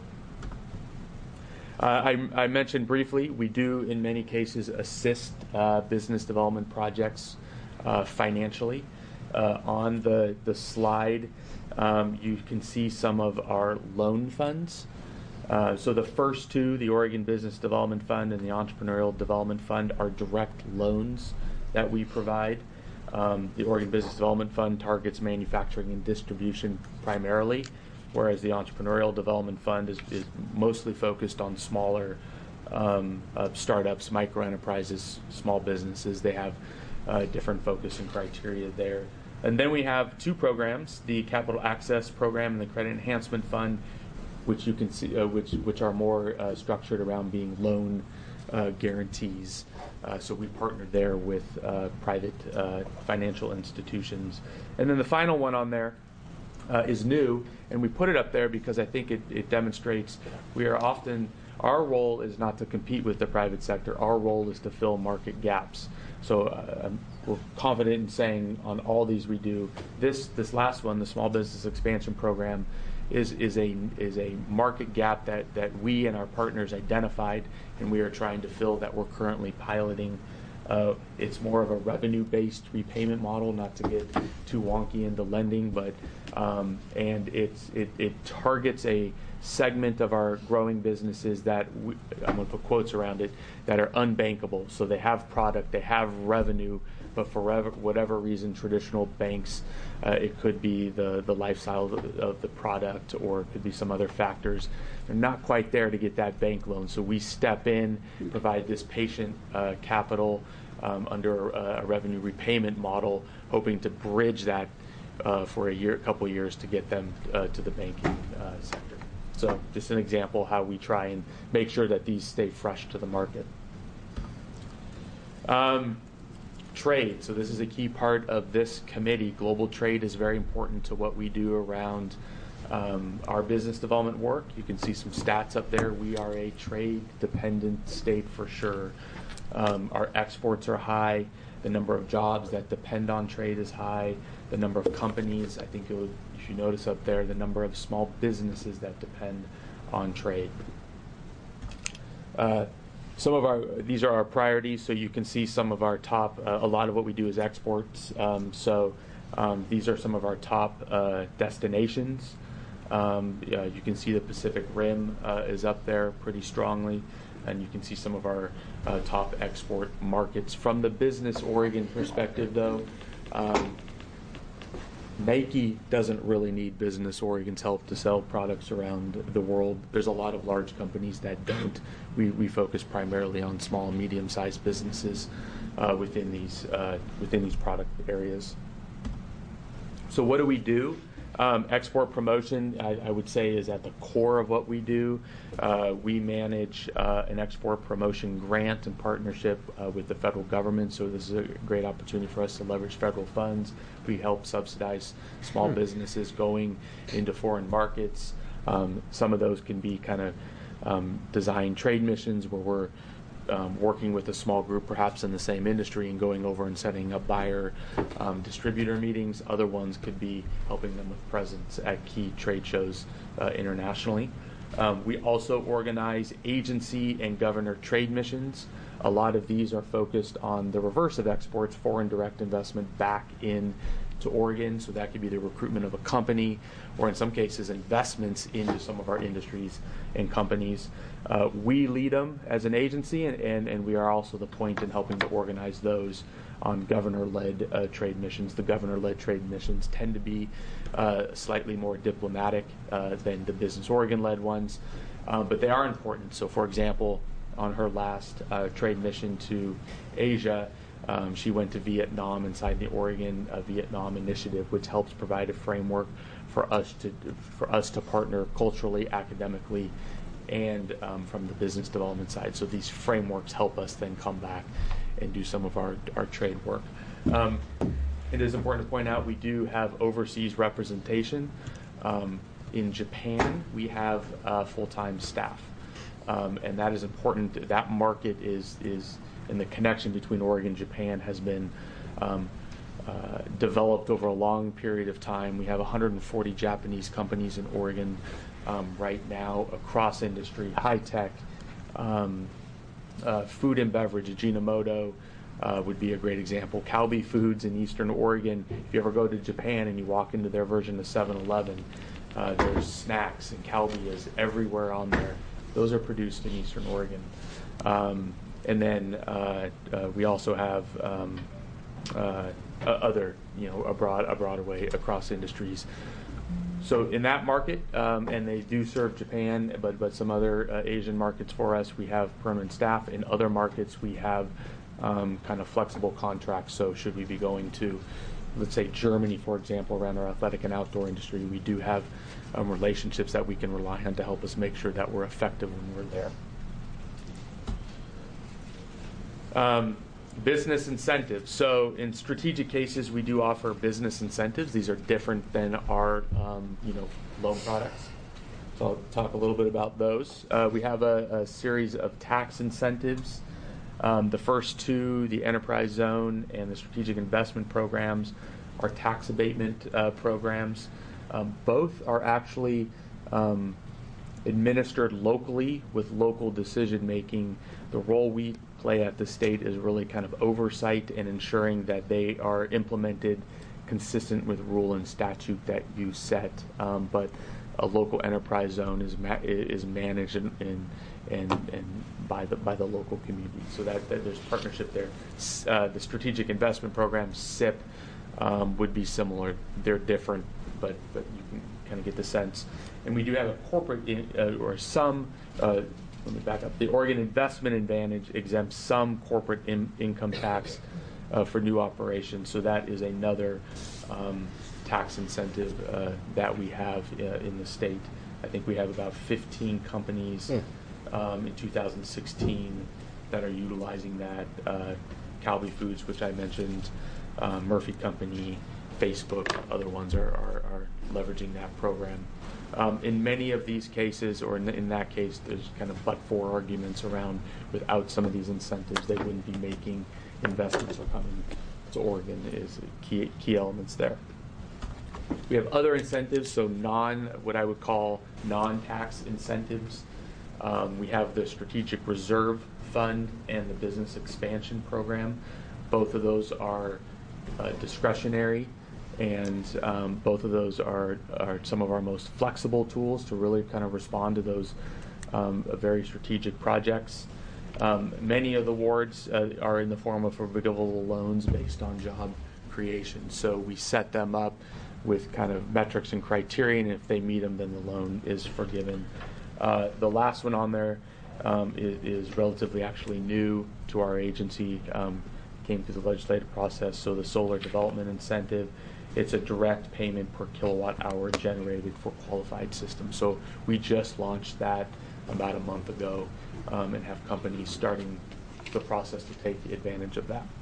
I mentioned briefly, we do in many cases assist business development projects financially. On the slide, you can see some of our loan funds. So the first two, the Oregon Business Development Fund and the Entrepreneurial Development Fund, are direct loans that we provide. The Oregon Business Development Fund targets manufacturing and distribution primarily, whereas the Entrepreneurial Development Fund is mostly focused on smaller startups, micro enterprises, small businesses. They have different focus and criteria there. And then we have two programs, the Capital Access Program and the Credit Enhancement Fund, which you can see, which are more structured around being loan guarantees. So we partner there with private financial institutions. And then the final one on there is new, and we put it up there because I think it demonstrates our role is not to compete with the private sector. Our role is to fill market gaps. So we're confident in saying on all these we do. This last one, the Small Business Expansion Program, is a market gap that we and our partners identified, and we are trying to fill, that we're currently piloting. It's more of a revenue-based repayment model, not to get too wonky into lending, but and it targets a segment of our growing businesses that I'm going to put quotes around it, that are unbankable. So they have product, they have revenue, but for whatever reason, traditional banks, it could be the lifestyle of the product, or it could be some other factors. They're not quite there to get that bank loan. So we step in, provide this patient capital under a revenue repayment model, hoping to bridge that for a couple of years to get them to the banking sector. So just an example how we try and make sure that these stay fresh to the market. Trade. So this is a key part of this committee. Global trade is very important to what we do around our business development work. You can see some stats up there. We are a trade-dependent state for sure. Our exports are high. The number of jobs that depend on trade is high. The number of companies, I think if you notice up there, the number of small businesses that depend on trade. These are our priorities, so you can see some of our top, a lot of what we do is exports. These are some of our top destinations. You can see the Pacific Rim is up there pretty strongly, and you can see some of our top export markets. From the Business Oregon perspective, though, Nike doesn't really need Business Oregon's help to sell products around the world. There's a lot of large companies that don't. We focus primarily on small and medium-sized businesses within these product areas. So what do we do? Export promotion, I would say, is at the core of what we do. We manage an export promotion grant in partnership with the federal government, so this is a great opportunity for us to leverage federal funds. We help subsidize small businesses going into foreign markets. Some of those can be kind of design trade missions where we're working with a small group perhaps in the same industry and going over and setting up buyer distributor meetings. Other ones could be helping them with presence at key trade shows internationally. We also organize agency and governor trade missions. A lot of these are focused on the reverse of exports, foreign direct investment back in to Oregon, so that could be the recruitment of a company, or in some cases investments into some of our industries and companies. We lead them as an agency, and we are also the point in helping to organize those on governor-led trade missions. The governor-led trade missions tend to be slightly more diplomatic than the Business Oregon-led ones, but they are important. So, for example, on her last trade mission to Asia, she went to Vietnam and signed the Oregon Vietnam Initiative, which helps provide a framework for us to partner culturally, academically, and from the business development side. So these frameworks help us then come back and do some of our trade work. It is important to point out we do have overseas representation. In Japan, we have full-time staff, and that is important. That market is and the connection between Oregon and Japan has been developed over a long period of time. We have 140 Japanese companies in Oregon right now across industry, high tech, food and beverage. Ajinomoto would be a great example. Calbee Foods in Eastern Oregon. If you ever go to Japan and you walk into their version of 7-Eleven, there's snacks, and Calbee is everywhere on there. Those are produced in Eastern Oregon. And then we also have other, a broader way across industries. So in that market, and they do serve Japan, but some other Asian markets for us, we have permanent staff. In other markets, we have kind of flexible contracts. So should we be going to, let's say, Germany, for example, around our athletic and outdoor industry, we do have relationships that we can rely on to help us make sure that we're effective when we're there. Business incentives. So in strategic cases, we do offer business incentives. These are different than our, loan products. So I'll talk a little bit about those. We have a series of tax incentives. The first two, the enterprise zone and the strategic investment programs, are tax abatement programs. Both are actually administered locally with local decision making. The role we play at the state is really kind of oversight and ensuring that they are implemented consistent with rule and statute that you set. But a local enterprise zone is managed and by the local community. So that there's partnership there. The strategic investment program, SIP, would be similar. They're different, but you can kind of get the sense. And we do have a corporate let me back up. The Oregon Investment Advantage exempts some corporate income tax for new operations. So that is another tax incentive that we have in the state. I think we have about 15 companies in 2016 that are utilizing that. Calbee Foods, which I mentioned, Murphy Company, Facebook, other ones are leveraging that program. In many of these cases, or in that case, there's kind of but-for arguments around without some of these incentives, they wouldn't be making investments or coming to Oregon is key elements there. We have other incentives, so what I would call non-tax incentives. We have the Strategic Reserve Fund and the Business Expansion Program. Both of those are discretionary. And both of those are some of our most flexible tools to really kind of respond to those very strategic projects. Many of the awards are in the form of forgivable loans based on job creation. So we set them up with kind of metrics and criteria, and if they meet them, then the loan is forgiven. The last one on there is relatively actually new to our agency, came through the legislative process, so the solar development incentive. It's a direct payment per kilowatt hour generated for qualified systems. So we just launched that about a month ago and have companies starting the process to take advantage of that.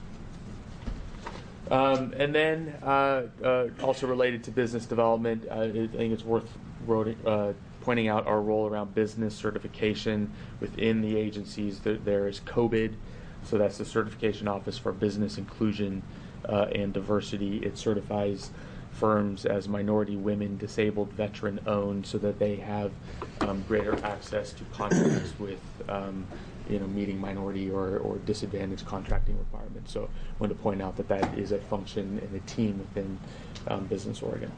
And then also related to business development, I think it's worth pointing out our role around business certification within the agencies. There is COBID, so that's the Certification Office for Business Inclusion and Diversity. It certifies firms as minority, women, disabled, veteran-owned, so that they have greater access to contracts with meeting minority or disadvantaged contracting requirements. So I want to point out that that is a function and a team within Business Oregon.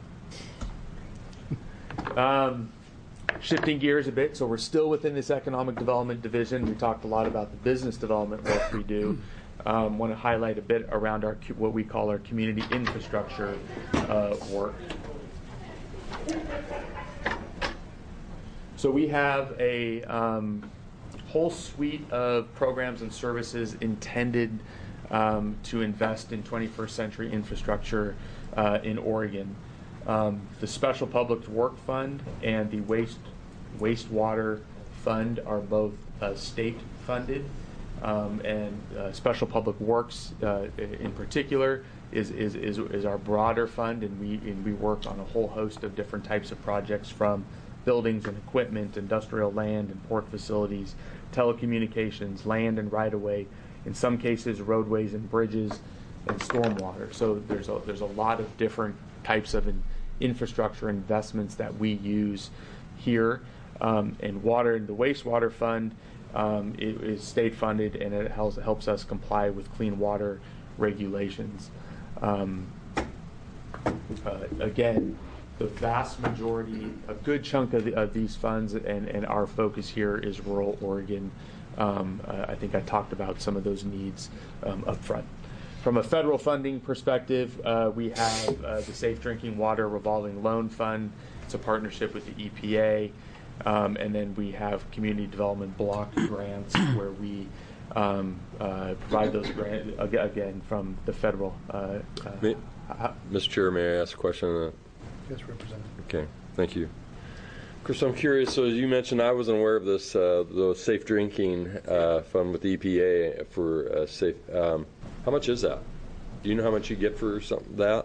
Shifting gears a bit, so we're still within this economic development division. We talked a lot about the business development work we do. Want to highlight a bit around our what we call our community infrastructure work. So we have a whole suite of programs and services intended to invest in 21st century infrastructure in Oregon. The Special Public Work Fund and the Wastewater Fund are both state funded. And Special Public Works, in particular, is our broader fund, and we work on a whole host of different types of projects, from buildings and equipment, industrial land and port facilities, telecommunications, land and right-of-way, in some cases roadways and bridges, and stormwater. So there's a lot of different types of infrastructure investments that we use here. And water, the Wastewater Fund, it is state funded, and it helps us comply with clean water regulations. Again, the vast majority, a good chunk of these funds, and our focus here is rural Oregon. I think I talked about some of those needs up front. From a federal funding perspective, we have the Safe Drinking Water Revolving Loan Fund. It's a partnership with the EPA. And then we have community development block grants where we provide those grants, again, from the federal.
Mr. Chair, may I ask a question?
Yes, Representative.
Okay, thank you. Chris, I'm curious, so as you mentioned, I wasn't aware of this, the Safe Drinking Fund with the EPA for safe. How much is that? Do you know how much you get for something that?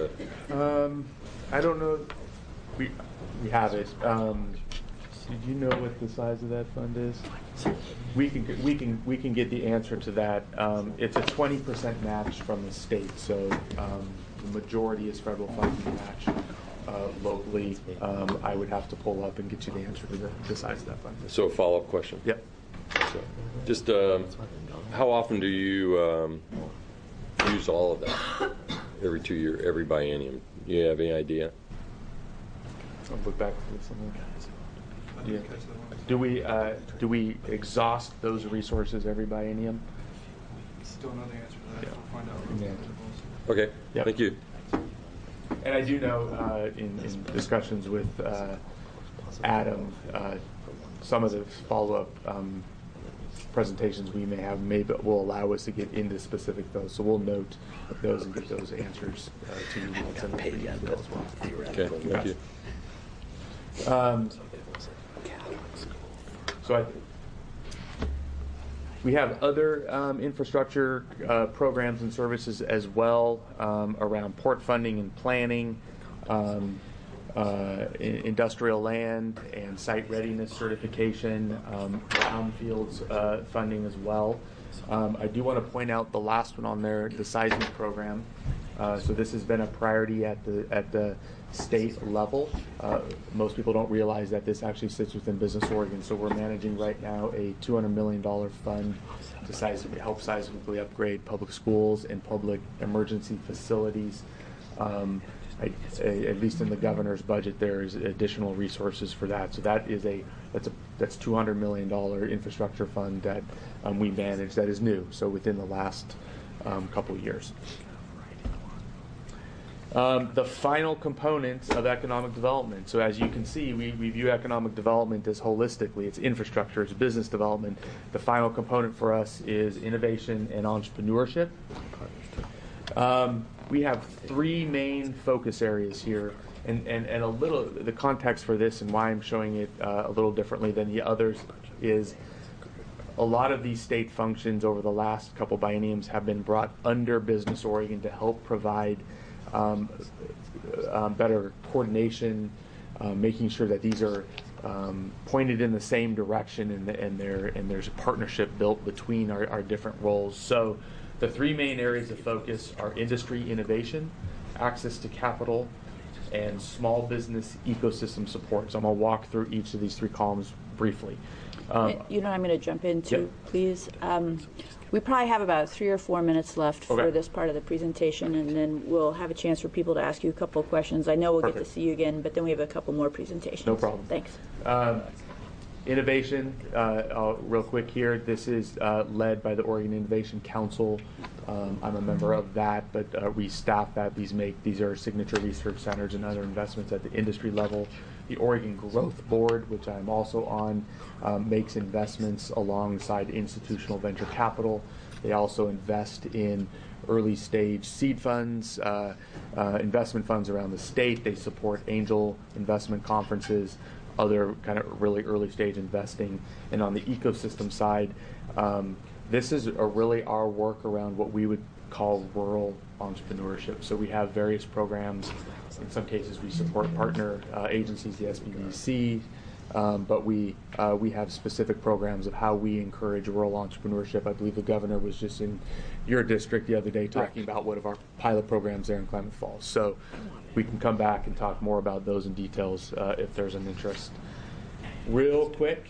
I don't know. We have it. Did you know what the size of that fund is? We can get the answer to that. It's a 20% match from the state, so the majority is federal funding match locally. I would have to pull up and get you the answer to the size of that fund.
So a follow-up question.
Yep.
So just how often do you use all of that? Every 2 years, every biennium? Do you have any idea?
I'll look back to this one. Yeah. Do we exhaust those resources every biennium?
Don't know the answer to that. Yeah. We'll find out.
Yeah. Okay. Yep. Thank you.
And I do know in discussions with Adam, some of the follow-up presentations we may have will allow us to get into specific those. So we'll note those and get those answers to you.
Okay. Thank you.
So we have other infrastructure programs and services as well around port funding and planning, industrial land and site readiness certification, brownfields funding as well. I do want to point out the last one on there, the seismic program. So this has been a priority at the state level. Most people don't realize that this actually sits within Business Oregon. So we're managing right now a $200 million fund to help seismically upgrade public schools and public emergency facilities. At least in the governor's budget, there is additional resources for that. So that's $200 million infrastructure fund that we manage that is new. So within the last couple of years. The final component of economic development. So as you can see, we view economic development as holistically. It's infrastructure, it's business development. The final component for us is innovation and entrepreneurship. We have three main focus areas here. And a little, the context for this and why I'm showing it a little differently than the others is a lot of these state functions over the last couple bienniums have been brought under Business Oregon to help provide better coordination, making sure that these are pointed in the same direction and there's a partnership built between our different roles. So the three main areas of focus are industry innovation, access to capital, and small business ecosystem support. So I'm going to walk through each of these three columns briefly.
I'm going to jump in too,
Yep.
please. We probably have about 3 or 4 minutes left for
Okay.
this part of the presentation, and then we'll have a chance for people to ask you a couple of questions. I know we'll get
Perfect.
to see you again, but then we have a couple more presentations.
No problem.
Thanks.
Innovation, real quick here, this is led by the Oregon Innovation Council. I'm a member of that, but we staff that. These are signature research centers and other investments at the industry level. The Oregon Growth Board, which I'm also on, makes investments alongside institutional venture capital. They also invest in early stage seed funds, investment funds around the state. They support angel investment conferences, other kind of really early stage investing. And on the ecosystem side, this is really our work around what we would call rural entrepreneurship. So we have various programs. In some cases, we support partner agencies, the SBDC, but we have specific programs of how we encourage rural entrepreneurship. I believe the governor was just in your district the other day talking about one of our pilot programs there in Klamath Falls. So we can come back and talk more about those in details if there's an interest. Real quick,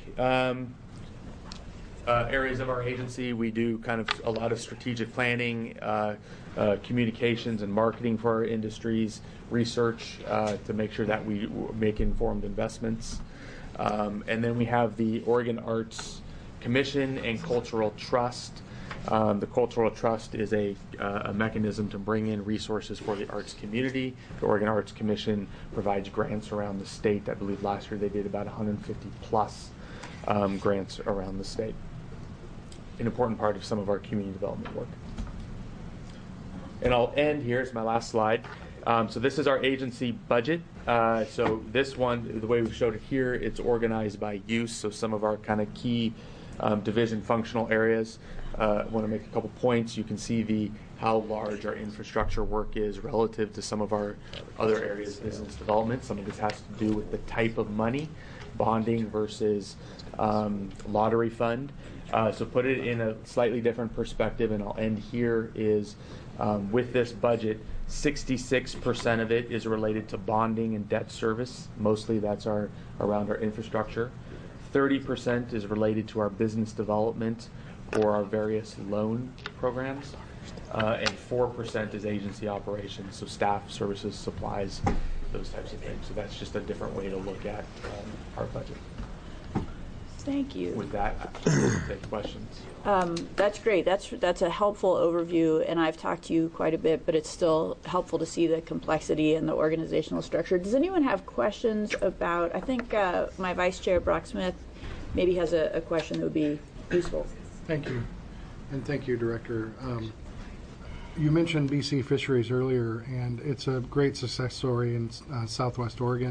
areas of our agency, we do kind of a lot of strategic planning, communications and marketing for our industries, research to make sure that we make informed investments. And then we have the Oregon Arts Commission and Cultural Trust. The Cultural Trust is a mechanism to bring in resources for the arts community. The Oregon Arts Commission provides grants around the state. I believe last year they did about 150 plus grants around the state. An important part of some of our community development work. And I'll end here. It's my last slide. So this is our agency budget. So this one, the way we showed it here, it's organized by use. So some of our kind of key division functional areas. I want to make a couple points. You can see how large our infrastructure work is relative to some of our other areas of business development. Some of this has to do with the type of money, bonding versus lottery fund. So put it in a slightly different perspective, and I'll end here, is with this budget, 66% of it is related to bonding and debt service. Mostly that's around our infrastructure. 30% is related to our business development or our various loan programs. And 4% is agency operations, so staff, services, supplies, those types of things. So that's just a different way to look at our budget.
Thank you.
With that, take questions.
That's great. That's a helpful overview, and I've talked to you quite a bit, but it's still helpful to see the complexity and the organizational structure. Does anyone have questions about, I think my Vice Chair, Brock Smith, maybe has a question that would be useful.
Thank you. And thank you, Director. You mentioned BC Fisheries earlier, and it's a great success story in Southwest Oregon.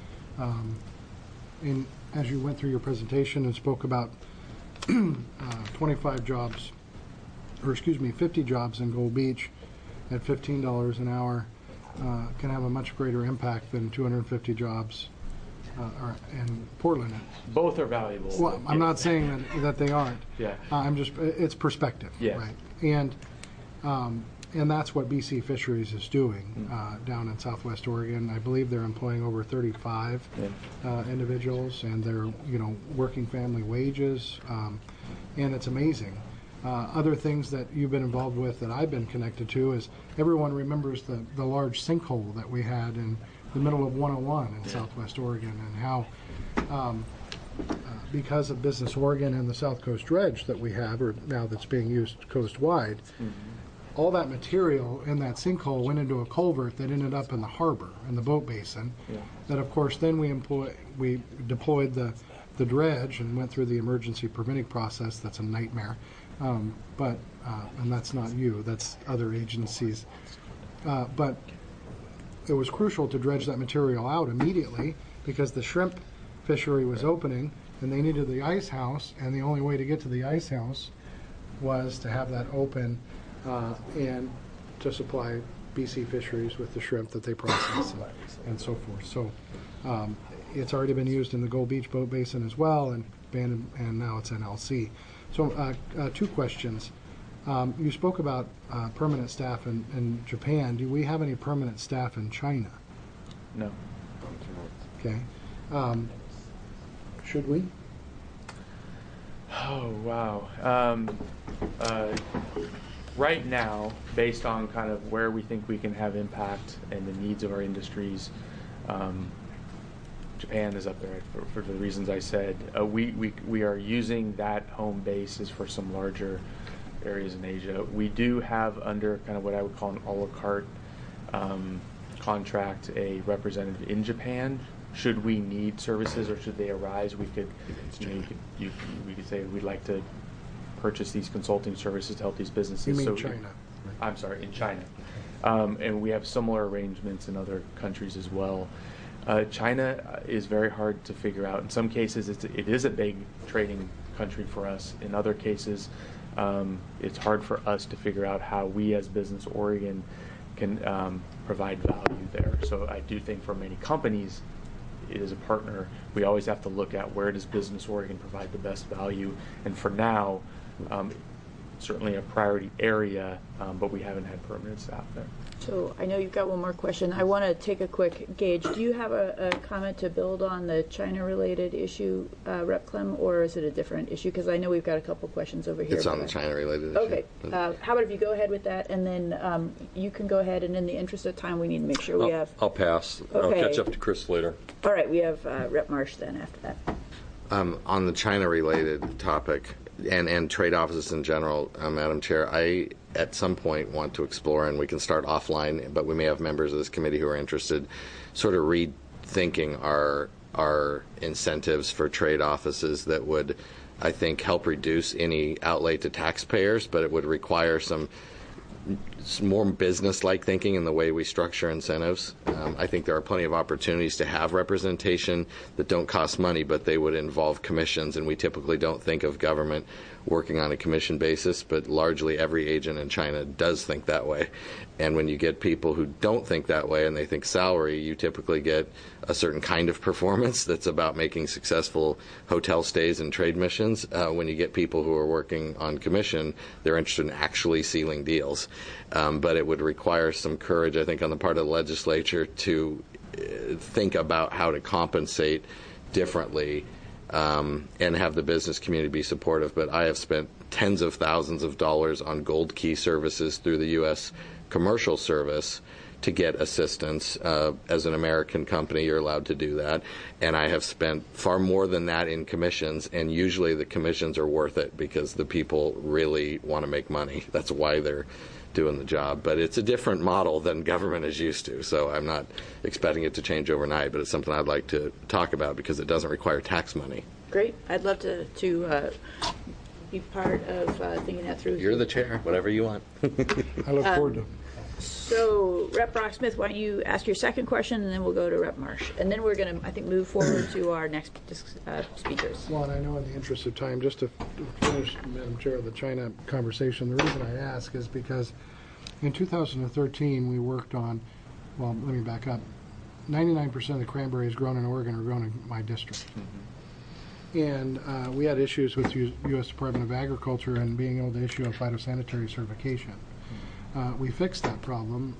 As you went through your presentation and spoke about 50 jobs in Gold Beach at $15 an hour can have a much greater impact than 250 jobs in Portland.
Both are valuable.
Well, I'm not saying that they aren't.
Yeah.
It's perspective,
yes.
Right? And that's what BC Fisheries is doing down in Southwest Oregon. I believe they're employing over 35 individuals, and they're working family wages, and it's amazing. Other things that you've been involved with that I've been connected to is everyone remembers the large sinkhole that we had in the middle of 101 in Southwest Oregon, and how because of Business Oregon and the South Coast Dredge that we have, or now that's being used coast-wide, all that material in that sinkhole went into a culvert that ended up in the harbor, in the boat basin.
Yeah.
That, of course, then we deployed the dredge and went through the emergency permitting process. That's a nightmare. And that's not you, that's other agencies. But it was crucial to dredge that material out immediately because the shrimp fishery was opening and they needed the ice house, and the only way to get to the ice house was to have that open and to supply BC fisheries with the shrimp that they process and so forth. So it's already been used in the Gold Beach boat basin as well, and now it's NLC. So 2 questions. You spoke about permanent staff in Japan. Do we have any permanent staff in China?
No.
Okay. Should we?
Oh, wow. Right now, based on kind of where we think we can have impact and the needs of our industries, Japan is up there for the reasons I said. We are using that home bases for some larger areas in Asia. We do have, under kind of what I would call an a la carte contract, a representative in Japan. Should we need services or should they arise, we could, we could say we'd like to purchase these consulting services to help these businesses.
You mean China?
I'm sorry, in China. And we have similar arrangements in other countries as well. China is very hard to figure out. In some cases, it is a big trading country for us. In other cases, it's hard for us to figure out how we as Business Oregon can provide value there. So I do think for many companies, it is a partner. We always have to look at where does Business Oregon provide the best value. And for now, certainly a priority area, but we haven't had permanent staff there.
So I know you've got one more question. I want to take a quick gauge. Do you have a comment to build on the China-related issue, Rep. Clem, or is it a different issue? Because I know we've got a couple questions over here.
It's on the China-related issue.
Okay. How about if you go ahead with that, and then you can go ahead, and in the interest of time, we need to make sure we have...
I'll pass.
Okay.
I'll catch up to Chris later.
All right. We have Rep. Marsh then after that.
On the China-related topic and trade offices in general, Madam Chair, I at some point want to explore, and we can start offline, but we may have members of this committee who are interested, sort of rethinking our incentives for trade offices that would, I think, help reduce any outlay to taxpayers, but it would require some more business-like thinking in the way we structure incentives. I think there are plenty of opportunities to have representation that don't cost money, but they would involve commissions, and we typically don't think of government working on a commission basis, but largely every agent in China does think that way. And when you get people who don't think that way and they think salary, you typically get a certain kind of performance that's about making successful hotel stays and trade missions. When you get people who are working on commission, they're interested in actually sealing deals. But it would require some courage, I think, on the part of the legislature to think about how to compensate differently and have the business community be supportive. But I have spent tens of thousands of dollars on Gold Key services through the U.S. Commercial Service to get assistance. As an American company, you're allowed to do that. And I have spent far more than that in commissions, and usually the commissions are worth it because the people really want to make money. That's why they're doing the job. But it's a different model than government is used to, so I'm not expecting it to change overnight, but it's something I'd like to talk about because it doesn't require tax money.
Great. I'd love to be part of thinking that through.
You're the chair, whatever you want.
I look forward to it.
So, Rep. Brocksmith, why don't you ask your second question, and then we'll go to Rep. Marsh. And then we're going to, I think, move forward to our next speakers.
Well, and I know in the interest of time, just to finish, Madam Chair, the China conversation, the reason I ask is because in 2013 we worked on, well, let me back up, 99% of the cranberries grown in Oregon are grown in my district. And we had issues with U.S. Department of Agriculture and being able to issue a phytosanitary certification. We fixed that problem,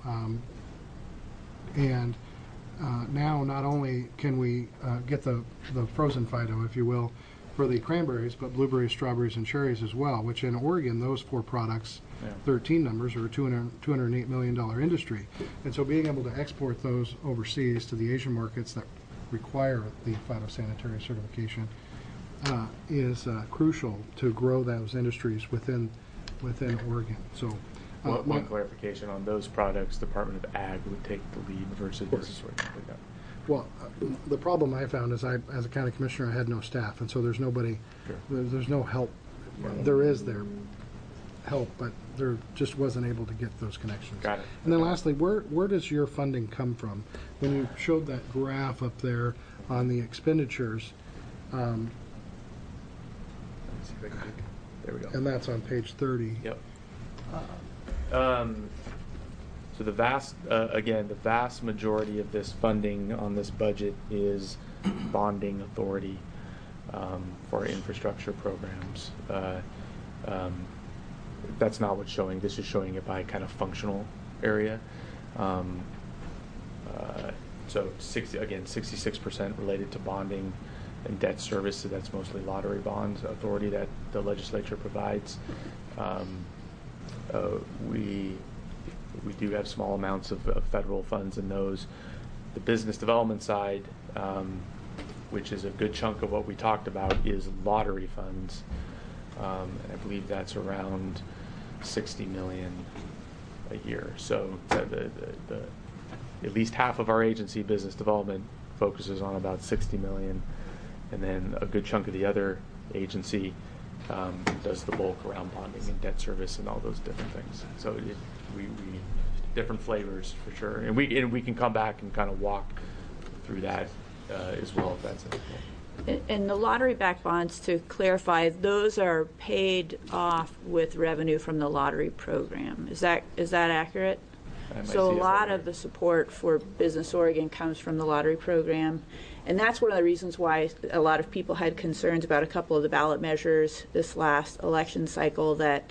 and now not only can we get the frozen phyto, if you will, for the cranberries, but blueberries, strawberries, and cherries as well, which in Oregon, those 4 products, 13 numbers, are a $208 million industry. And so being able to export those overseas to the Asian markets that require the phytosanitary certification is crucial to grow those industries within Oregon. So
One clarification on those products, Department of Ag would take the lead versus business organization.
Well, the problem I found is as a county commissioner, I had no staff, and so there's nobody, there's no help. There is help, but there just wasn't able to get those connections.
Got it.
And then lastly, where does your funding come from? When you showed that graph up there on the expenditures,
Let me see if I can there we go.
and that's on page 30.
Yep. So the vast majority of this funding on this budget is bonding authority for infrastructure programs. That's not what's showing. This is showing it by kind of functional area. So 66% related to bonding and debt service. So that's mostly lottery bonds authority that the legislature provides. We do have small amounts of federal funds in those. The business development side, which is a good chunk of what we talked about, is lottery funds. And I believe that's around $60 million a year. So at least half of our agency, business development, focuses on about $60 million, and then a good chunk of the other agency does the bulk around bonding and debt service and all those different things. So we different flavors for sure, and we can come back and kind of walk through that as well if that's helpful.
And the lottery-backed bonds, to clarify, those are paid off with revenue from the lottery program. Is that accurate? So a lot of the support for Business Oregon comes from the lottery program, and that's one of the reasons why a lot of people had concerns about a couple of the ballot measures this last election cycle that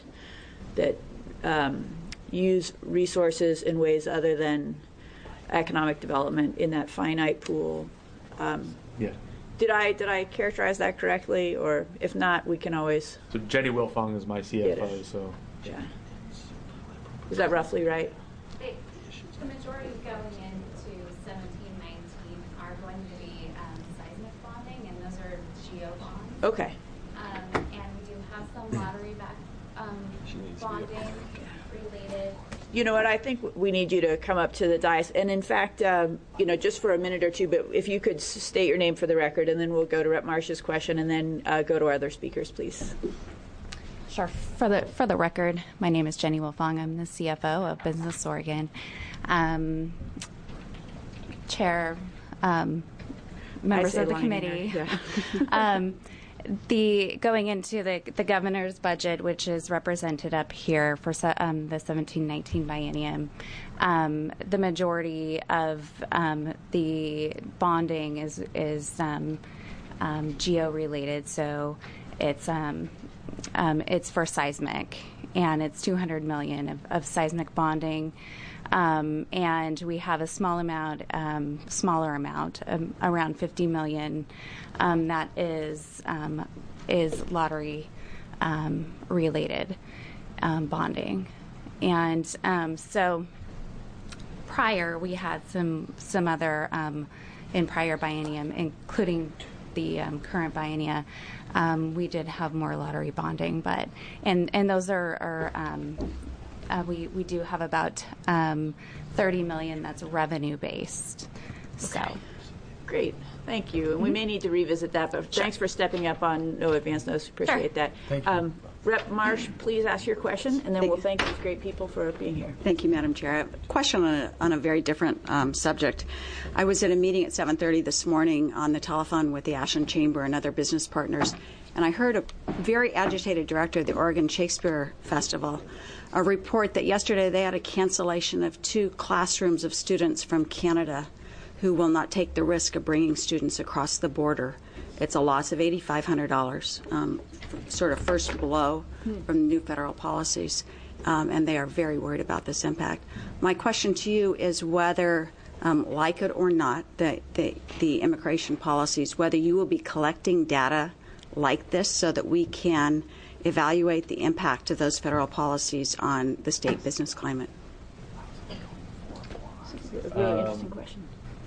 use resources in ways other than economic development in that finite pool.
Yeah.
Did I characterize that correctly, or if not, we can always.
So Jenny Wilfong is my CFO. So
yeah, is that roughly right?
The majority going into 17-19 are going to be seismic bonding, and those are GEO bonds.
Okay.
And we do have some lottery-backed bonding related.
You know what? I think we need you to come up to the dais, and in fact, just for a minute or two. But if you could state your name for the record, and then we'll go to Rep. Marsh's question, and then go to our other speakers, please.
Sure. For the record, my name is Jenny Wilfong. I'm the CFO of Business Oregon. Chair, members of the committee. Going into the governor's budget, which is represented up here for the 17-19 biennium, the majority of the bonding is geo-related. So it's for seismic, and it's $200 million of seismic bonding. And we have a smaller amount, around $50 million, that is lottery related bonding. And so prior, we had some other in prior biennium, including the current biennia. We did have more lottery bonding, but and those are we do have about $30 million that's revenue based. So
great, thank you. And we may need to revisit that, but thanks for stepping up on No Advance Notice. Appreciate that.
Thank you.
Rep. Marsh, please ask your question, and then we'll thank these great people for being here.
Thank you, Madam Chair. I have a question on a very different subject. I was at a meeting at 7:30 this morning on the telephone with the Ashland Chamber and other business partners, and I heard a very agitated director of the Oregon Shakespeare Festival report that yesterday they had a cancellation of 2 classrooms of students from Canada who will not take the risk of bringing students across the border. It's a loss of $8,500, sort of first blow from the new federal policies, and they are very worried about this impact. My question to you is whether, like it or not, the immigration policies, whether you will be collecting data like this so that we can evaluate the impact of those federal policies on the state business climate.
That's a really interesting question.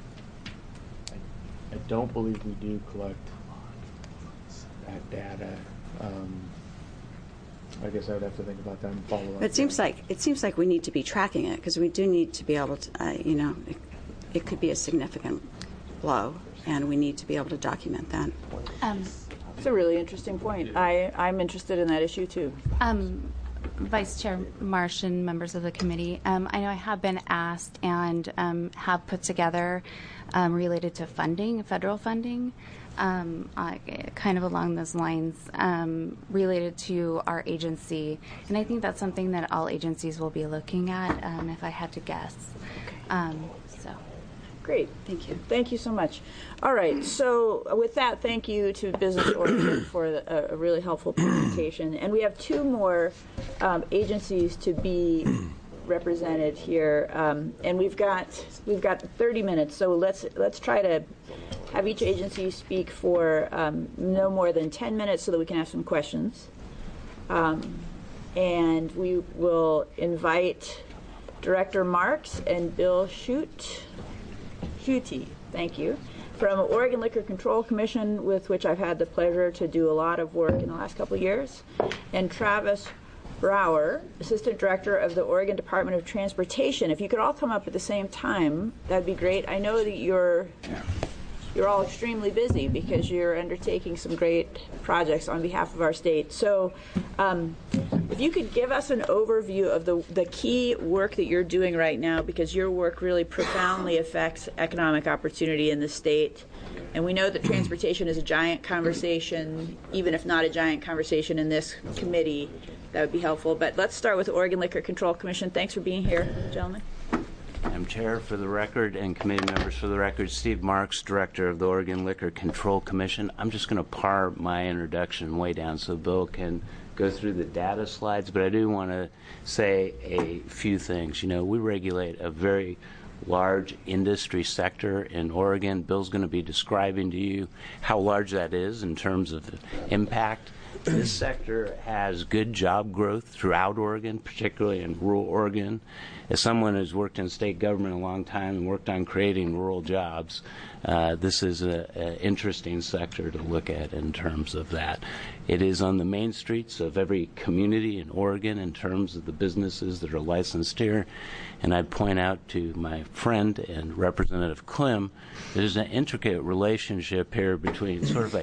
I don't believe we do collect that data. I guess I would have to think about that and follow up.
It seems like we need to be tracking it because we do need to be able to, it could be a significant blow, and we need to be able to document that.
It's a really interesting point. I'm interested in that issue too.
Vice Chair Marsh and members of the committee, I know I have been asked and have put together related to funding, federal funding, kind of along those lines related to our agency. And I think that's something that all agencies will be looking at, if I had to guess. So.
Great. Thank you. Thank you so much. All right. So with that, thank you to Business Oregon for a really helpful presentation. And we have two more agencies to be represented here, and we've got 30 minutes. So let's try to have each agency speak for no more than 10 minutes so that we can have some questions. And we will invite Director Marks and Bill Schutte, thank you, from Oregon Liquor Control Commission, with which I've had the pleasure to do a lot of work in the last couple of years, and Travis Brower, Assistant Director of the Oregon Department of Transportation. If you could all come up at the same time, that'd be great. I know that you're all extremely busy because you're undertaking some great projects on behalf of our state. So if you could give us an overview of the key work that you're doing right now, because your work really profoundly affects economic opportunity in the state. And we know that transportation is a giant conversation, even if not a giant conversation in this committee. That would be helpful. But let's start with the Oregon Liquor Control Commission. Thanks for being here, gentlemen.
I'm Chair for the record and committee members for the record. Steve Marks, Director of the Oregon Liquor Control Commission. I'm just going to par my introduction way down so Bill can go through the data slides, but I do want to say a few things. We regulate a very large industry sector in Oregon. Bill's going to be describing to you how large that is in terms of the impact. This sector has good job growth throughout Oregon, particularly in rural Oregon. As someone who's worked in state government a long time and worked on creating rural jobs, this is an interesting sector to look at in terms of that. It is on the main streets of every community in Oregon in terms of the businesses that are licensed here. And I'd point out to my friend and Representative Klim, there's an intricate relationship here between sort of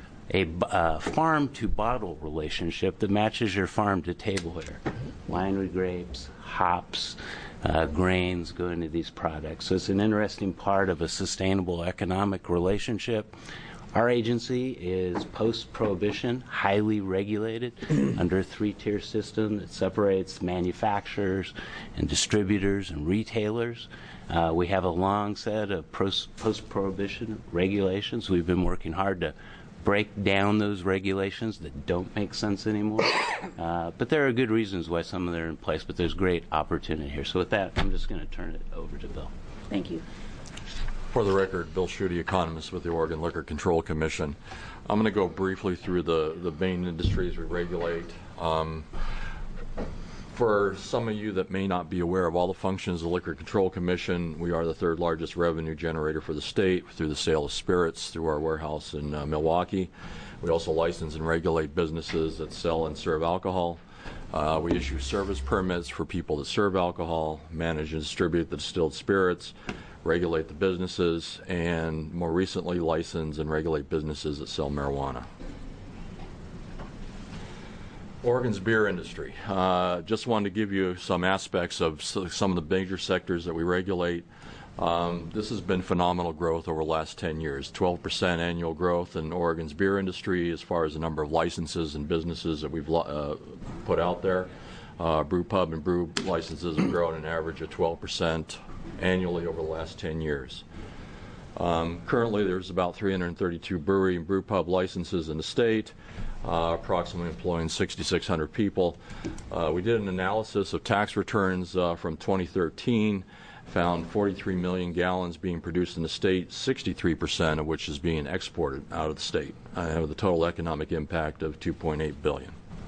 a farm-to-bottle relationship that matches your farm-to-table here. Winery grapes, hops, grains go into these products. So it's an interesting part of a sustainable economic relationship. Our agency is post-prohibition, highly regulated under a three-tier system that separates manufacturers and distributors and retailers. We have a long set of post-prohibition regulations. We've been working hard to break down those regulations that don't make sense anymore. But there are good reasons why some of them are in place, but there's great opportunity here. So with that, I'm just going to turn it over to Bill.
Thank you.
For the record, Bill Schutte, economist with the Oregon Liquor Control Commission. I'm going to go briefly through the main industries we regulate. For some of you that may not be aware of all the functions of the Liquor Control Commission, we are the third largest revenue generator for the state through the sale of spirits through our warehouse in Milwaukee. We also license and regulate businesses that sell and serve alcohol. We issue service permits for people that serve alcohol, manage and distribute the distilled spirits, regulate the businesses, and more recently license and regulate businesses that sell marijuana. Oregon's beer industry. Just wanted to give you some aspects of some of the major sectors that we regulate. This has been phenomenal growth over the last 10 years, 12% annual growth in Oregon's beer industry as far as the number of licenses and businesses that we've put out there. Brew pub and brew licenses have grown an average of 12% annually over the last 10 years. Currently, there's about 332 brewery and brew pub licenses in the state, approximately employing 6,600 people. We did an analysis of tax returns from 2013, found 43 million gallons being produced in the state, 63% of which is being exported out of the state, with a total economic impact of $2.8 billion.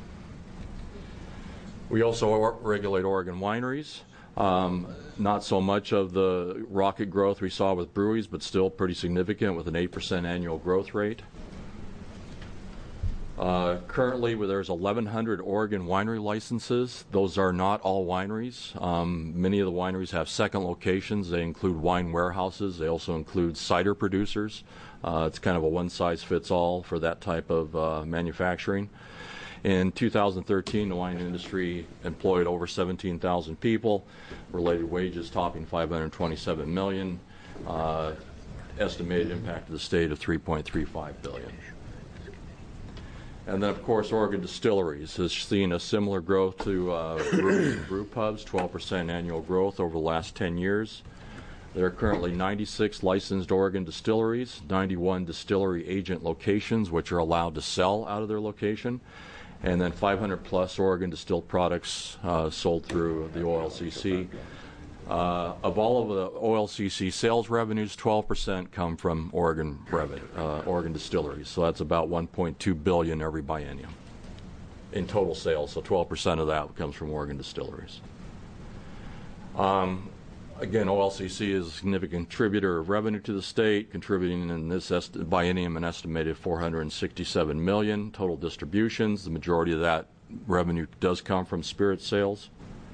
We also regulate Oregon wineries. Not so much of the rocket growth we saw with breweries, but still pretty significant with an 8% annual growth rate. Currently, there's 1,100 Oregon winery licenses. Those are not all wineries. Many of the wineries have second locations. They include wine warehouses. They also include cider producers. It's kind of a one-size-fits-all for that type of manufacturing. In 2013, the wine industry employed over 17,000 people, related wages topping $527 million, estimated impact to the state of $3.35 billion. And then, of course, Oregon Distilleries has seen a similar growth to breweries and brew pubs, 12% annual growth over the last 10 years. There are currently 96 licensed Oregon distilleries, 91 distillery agent locations, which are allowed to sell out of their location, and then 500-plus Oregon distilled products sold through the OLCC. Of all of the OLCC sales revenues, 12% come from Oregon distilleries. So that's about $1.2 billion every biennium in total sales. So 12% of that comes from Oregon distilleries. Again, OLCC is a significant contributor of revenue to the state, contributing in this biennium an estimated $467 million total distributions. The majority of that revenue does come from spirit sales.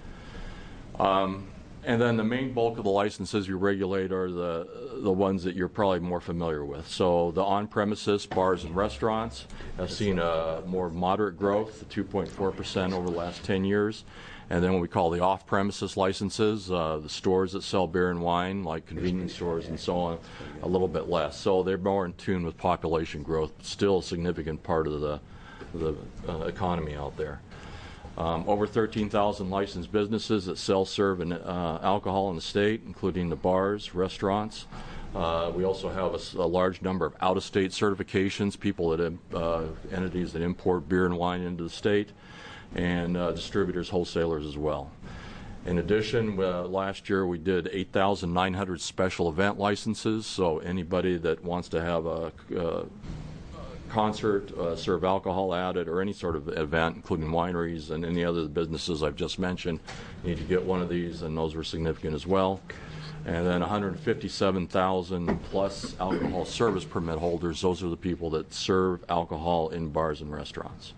And then the main bulk of the licenses you regulate are the ones that you're probably more familiar with. So the on-premises bars and restaurants have seen a more moderate growth, 2.4% over the last 10 years. And then what we call the off-premises licenses, the stores that sell beer and wine, like convenience stores and so on, a little bit less. So they're more in tune with population growth, but still a significant part of the economy out there. Over 13,000 licensed businesses that sell, serve, and alcohol in the state, including the bars, restaurants. We also have a large number of out-of-state certifications, people that entities that import beer and wine into the state, and distributors, wholesalers as well. In addition, last year we did 8,900 special event licenses, so anybody that wants to have a concert, serve alcohol at it, or any sort of event, including wineries and any other businesses I've just mentioned, need to get one of these, and those were significant as well. And then 157,000 plus alcohol service permit holders. Those are the people that serve alcohol in bars and restaurants.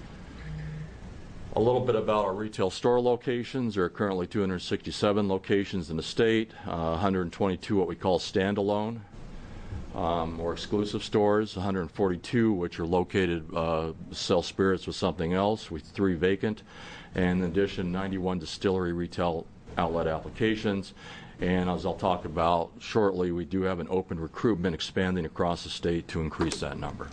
A little bit about our retail store locations. There are currently 267 locations in the state, 122 what we call standalone or exclusive stores, 142 which are located, sell spirits with something else, with 3 vacant, and in addition 91 distillery retail outlet applications. And as I'll talk about shortly, we do have an open recruitment expanding across the state to increase that number.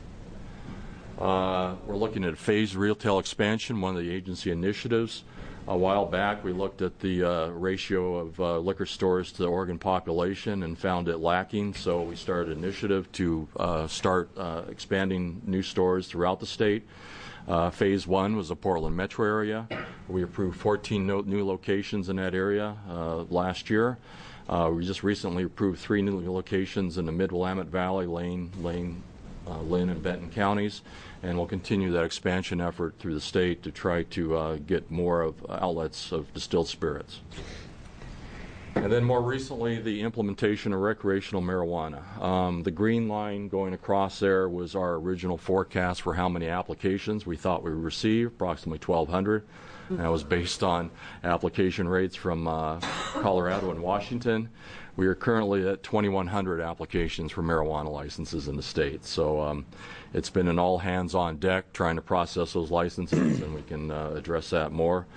We're looking at a phased retail expansion, one of the agency initiatives. A while back, we looked at the ratio of liquor stores to the Oregon population and found it lacking, so we started an initiative to start expanding new stores throughout the state. Phase 1 was the Portland metro area. We approved 14 new locations in that area last year. We just recently approved 3 new locations in the Mid-Willamette Valley, Lane, Lynn, and Benton counties, and we'll continue that expansion effort through the state to try to get more of outlets of distilled spirits. And then more recently, the implementation of recreational marijuana. The green line going across there was our original forecast for how many applications we thought we would receive, approximately 1,200. And that was based on application rates from Colorado and Washington. We are currently at 2,100 applications for marijuana licenses in the state. So it's been an all hands on deck trying to process those licenses, and we can address that more.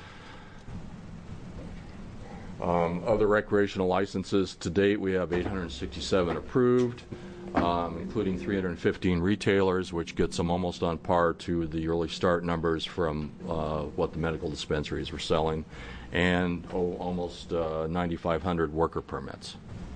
Other recreational licenses, to date we have 867 approved, including 315 retailers, which gets them almost on par to the early start numbers from what the medical dispensaries were selling, and almost 9,500 worker permits.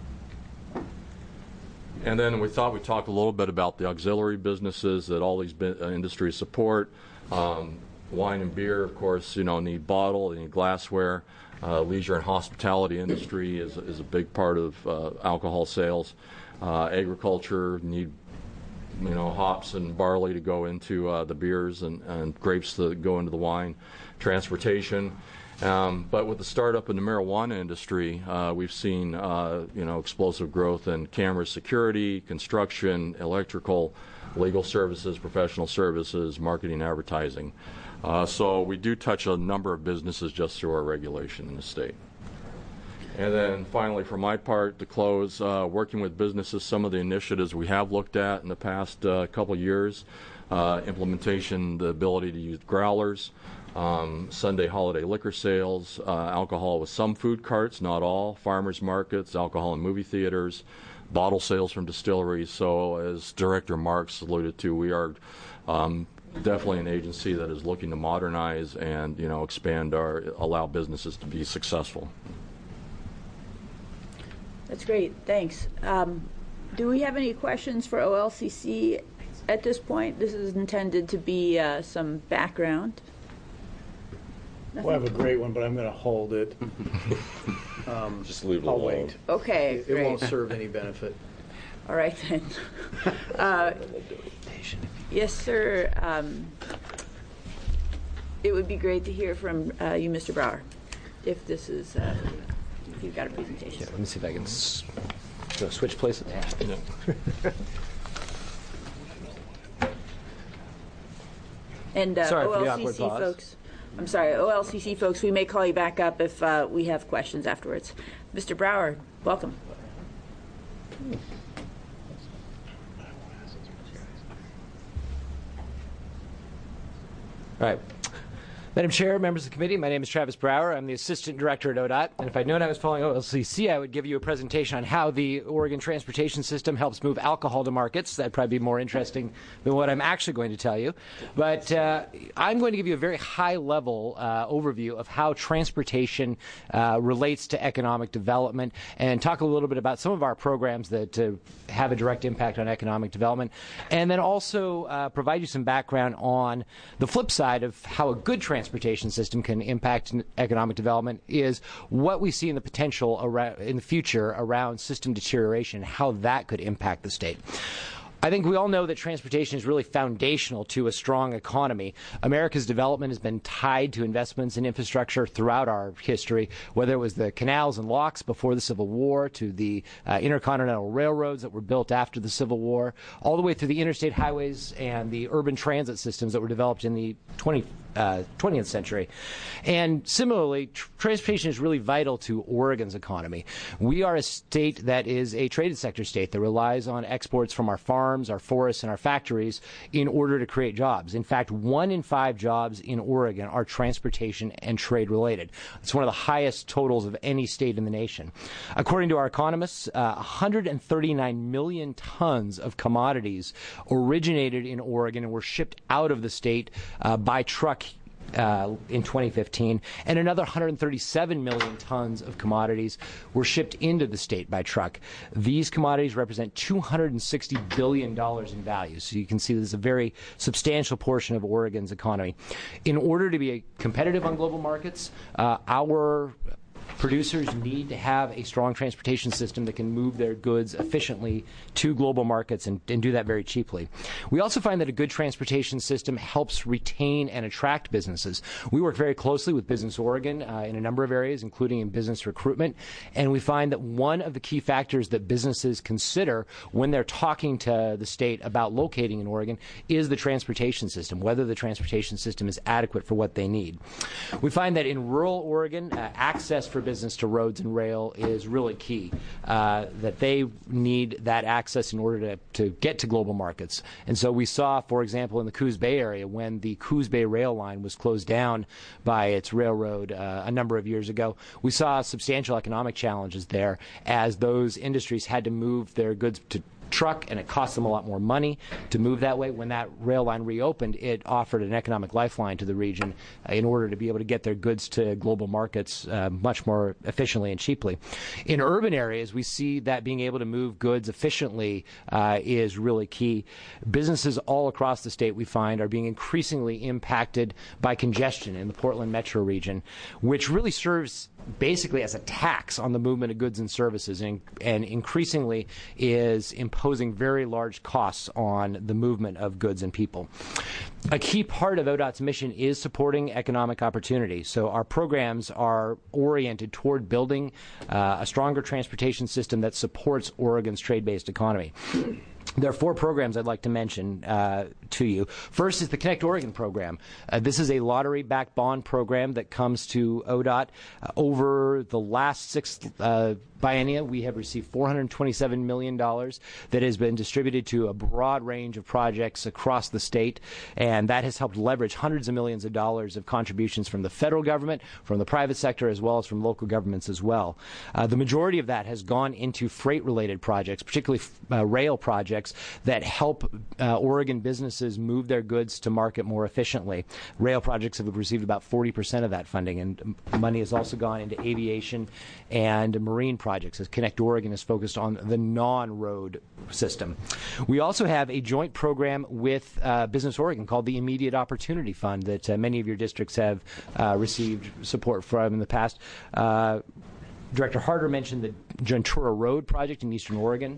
And then we thought we'd talk a little bit about the auxiliary businesses that all these industries support. Wine and beer, of course, need bottle, they need glassware. Leisure and hospitality industry is a big part of alcohol sales. Agriculture need hops and barley to go into the beers and grapes to go into the wine, transportation. But with the startup in the marijuana industry, we've seen explosive growth in camera security, construction, electrical, legal services, professional services, marketing, advertising. So we do touch a number of businesses just through our regulation in the state. And then finally, for my part, to close, working with businesses, some of the initiatives we have looked at in the past couple years, implementation, the ability to use growlers, Sunday holiday liquor sales, alcohol with some food carts, not all, farmers markets, alcohol in movie theaters, bottle sales from distilleries. So as Director Marks alluded to, we are definitely an agency that is looking to modernize and expand allow businesses to be successful.
That's great. Thanks. Do we have any questions for OLCC at this point? This is intended to be some background.
Well, I have a great one, but I'm going to hold it.
Just leave it
I'll
alone.
wait.
Okay,
It won't
great.
serve any benefit.
All right, then. Yes, sir. It would be great to hear from you, Mr. Brower, if this is, if you've got a presentation.
Yeah, let me see if I can switch places.
And
Sorry for the awkward
OLCC
pause.
folks, I'm sorry, OLCC folks, we may call you back up if we have questions afterwards. Mr. Brower, welcome.
All right. Madam Chair, members of the committee, my name is Travis Brower. I'm the Assistant Director at ODOT. And if I'd known I was following OLCC, I would give you a presentation on how the Oregon transportation system helps move alcohol to markets. That'd probably be more interesting than what I'm actually going to tell you. But I'm going to give you a very high-level overview of how transportation relates to economic development and talk a little bit about some of our programs that have a direct impact on economic development. And then also provide you some background on the flip side of how a good transportation system can impact economic development is what we see in the potential in the future around system deterioration, how that could impact the state. I think we all know that transportation is really foundational to a strong economy. America's development has been tied to investments in infrastructure throughout our history, whether it was the canals and locks before the Civil War to the intercontinental railroads that were built after the Civil War, all the way through the interstate highways and the urban transit systems that were developed in the 20th century. And similarly, transportation is really vital to Oregon's economy. We are a state that is a traded sector state that relies on exports from our farms, our forests, and our factories in order to create jobs. In fact, 1 in 5 jobs in Oregon are transportation and trade related. It's one of the highest totals of any state in the nation. According to our economists, 139 million tons of commodities originated in Oregon and were shipped out of the state by truck in 2015, and another 137 million tons of commodities were shipped into the state by truck. These commodities represent $260 billion in value, so you can see this is a very substantial portion of Oregon's economy. In order to be competitive on global markets, our producers need to have a strong transportation system that can move their goods efficiently to global markets and do that very cheaply. We also find that a good transportation system helps retain and attract businesses. We work very closely with Business Oregon in a number of areas, including in business recruitment, and we find that one of the key factors that businesses consider when they're talking to the state about locating in Oregon is the transportation system, whether the transportation system is adequate for what they need. We find that in rural Oregon, access for business to roads and rail is really key, that they need that access in order to get to global markets. And so we saw, for example, in the Coos Bay area, when the Coos Bay rail line was closed down by its railroad a number of years ago, we saw substantial economic challenges there as those industries had to move their goods to truck, and it cost them a lot more money to move that way. When that rail line reopened, it offered an economic lifeline to the region in order to be able to get their goods to global markets much more efficiently and cheaply. In urban areas, we see that being able to move goods efficiently is really key. Businesses all across the state, we find, are being increasingly impacted by congestion in the Portland metro region, which really serves basically as a tax on the movement of goods and services, and increasingly is imposed imposing very large costs on the movement of goods and people. A key part of ODOT's mission is supporting economic opportunity. So our programs are oriented toward building a stronger transportation system that supports Oregon's trade-based economy. There are 4 programs I'd like to mention to you. First is the Connect Oregon program. This is a lottery-backed bond program that comes to ODOT. Over the last 6 biennia, we have received $427 million that has been distributed to a broad range of projects across the state, and that has helped leverage hundreds of millions of dollars of contributions from the federal government, from the private sector, as well as from local governments as well. The majority of that has gone into freight-related projects, particularly rail projects that help Oregon businesses move their goods to market more efficiently. Rail projects have received about 40% of that funding, and money has also gone into aviation and marine projects, as Connect Oregon is focused on the non-road system. We also have a joint program with Business Oregon called the Immediate Opportunity Fund that many of your districts have received support from in the past. Director Harder mentioned the Ventura Road project in Eastern Oregon.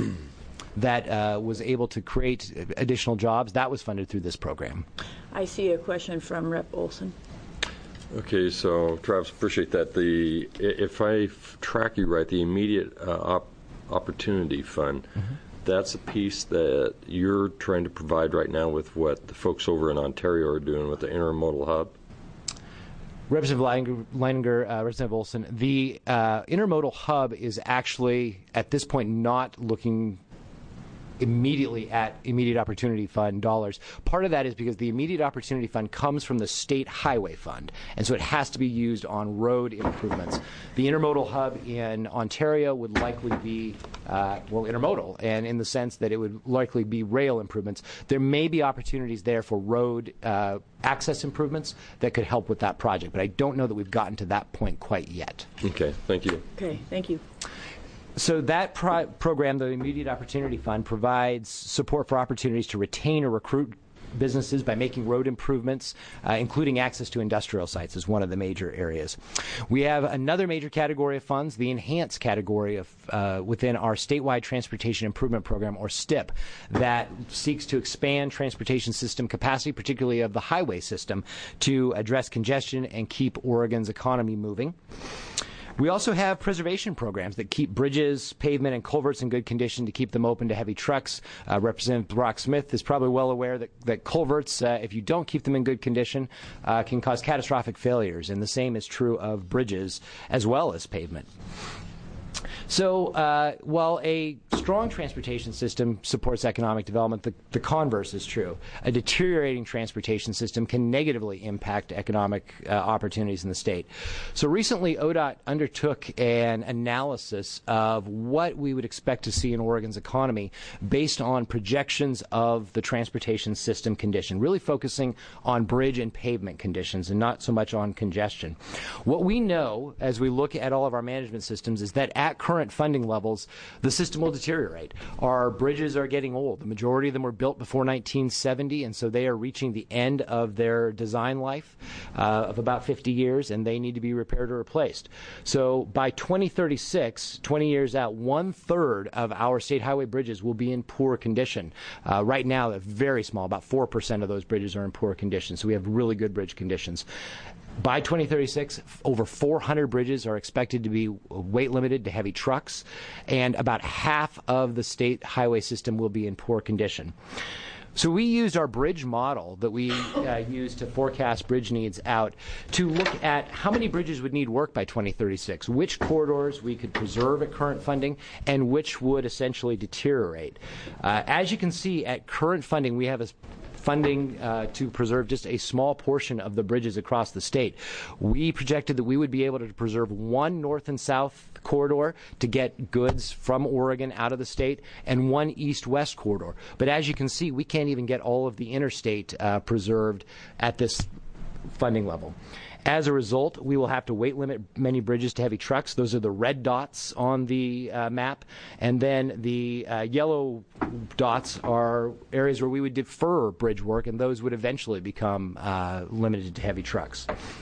That was able to create additional jobs. That was funded through this program.
I see a question from Rep. Olson.
Okay, so Travis, appreciate that. If I track you right, the Immediate Opportunity Fund, that's a piece that you're trying to provide right now with what the folks over in Ontario are doing with the Intermodal Hub?
Representative Leininger, Representative Olson, the Intermodal Hub is actually, at this point, not looking immediately at Immediate Opportunity Fund dollars. Part of that is because the Immediate Opportunity Fund comes from the State Highway Fund, and so it has to be used on road improvements. The Intermodal Hub in Ontario would likely be, intermodal, and in the sense that it would likely be rail improvements. There may be opportunities there for road access improvements that could help with that project, but I don't know that we've gotten to that point quite yet.
Okay, thank you.
Okay, thank you.
So that program, the Immediate Opportunity Fund, provides support for opportunities to retain or recruit businesses by making road improvements, including access to industrial sites is one of the major areas. We have another major category of funds, the enhanced category of within our statewide transportation improvement program, or STIP, that seeks to expand transportation system capacity, particularly of the highway system, to address congestion and keep Oregon's economy moving. We also have preservation programs that keep bridges, pavement, and culverts in good condition to keep them open to heavy trucks. Representative Brock Smith is probably well aware that culverts, if you don't keep them in good condition, can cause catastrophic failures, and the same is true of bridges as well as pavement. So while a strong transportation system supports economic development, the converse is true. A deteriorating transportation system can negatively impact economic opportunities in the state. So recently, ODOT undertook an analysis of what we would expect to see in Oregon's economy based on projections of the transportation system condition, really focusing on bridge and pavement conditions and not so much on congestion. What we know as we look at all of our management systems is that at current funding levels, the system will deteriorate. Our bridges are getting old. The majority of them were built before 1970, and so they are reaching the end of their design life of about 50 years, and they need to be repaired or replaced. So by 2036, 20 years out, 1/3 of our state highway bridges will be in poor condition. Right now, they're very small. About 4% of those bridges are in poor condition, so we have really good bridge conditions. By 2036, over 400 bridges are expected to be weight limited to heavy trucks, and about half of the state highway system will be in poor condition. So we used our bridge model that we use to forecast bridge needs out to look at how many bridges would need work by 2036, which corridors we could preserve at current funding, and which would essentially deteriorate. As you can see, at current funding, we have funding to preserve just a small portion of the bridges across the state. We projected that we would be able to preserve one north and south corridor to get goods from Oregon out of the state, and one east-west corridor. But as you can see, we can't even get all of the interstate preserved at this funding level. As a result, we will have to weight limit many bridges to heavy trucks. Those are the red dots on the map. And then the yellow dots are areas where we would defer bridge work, and those would eventually become limited to heavy trucks.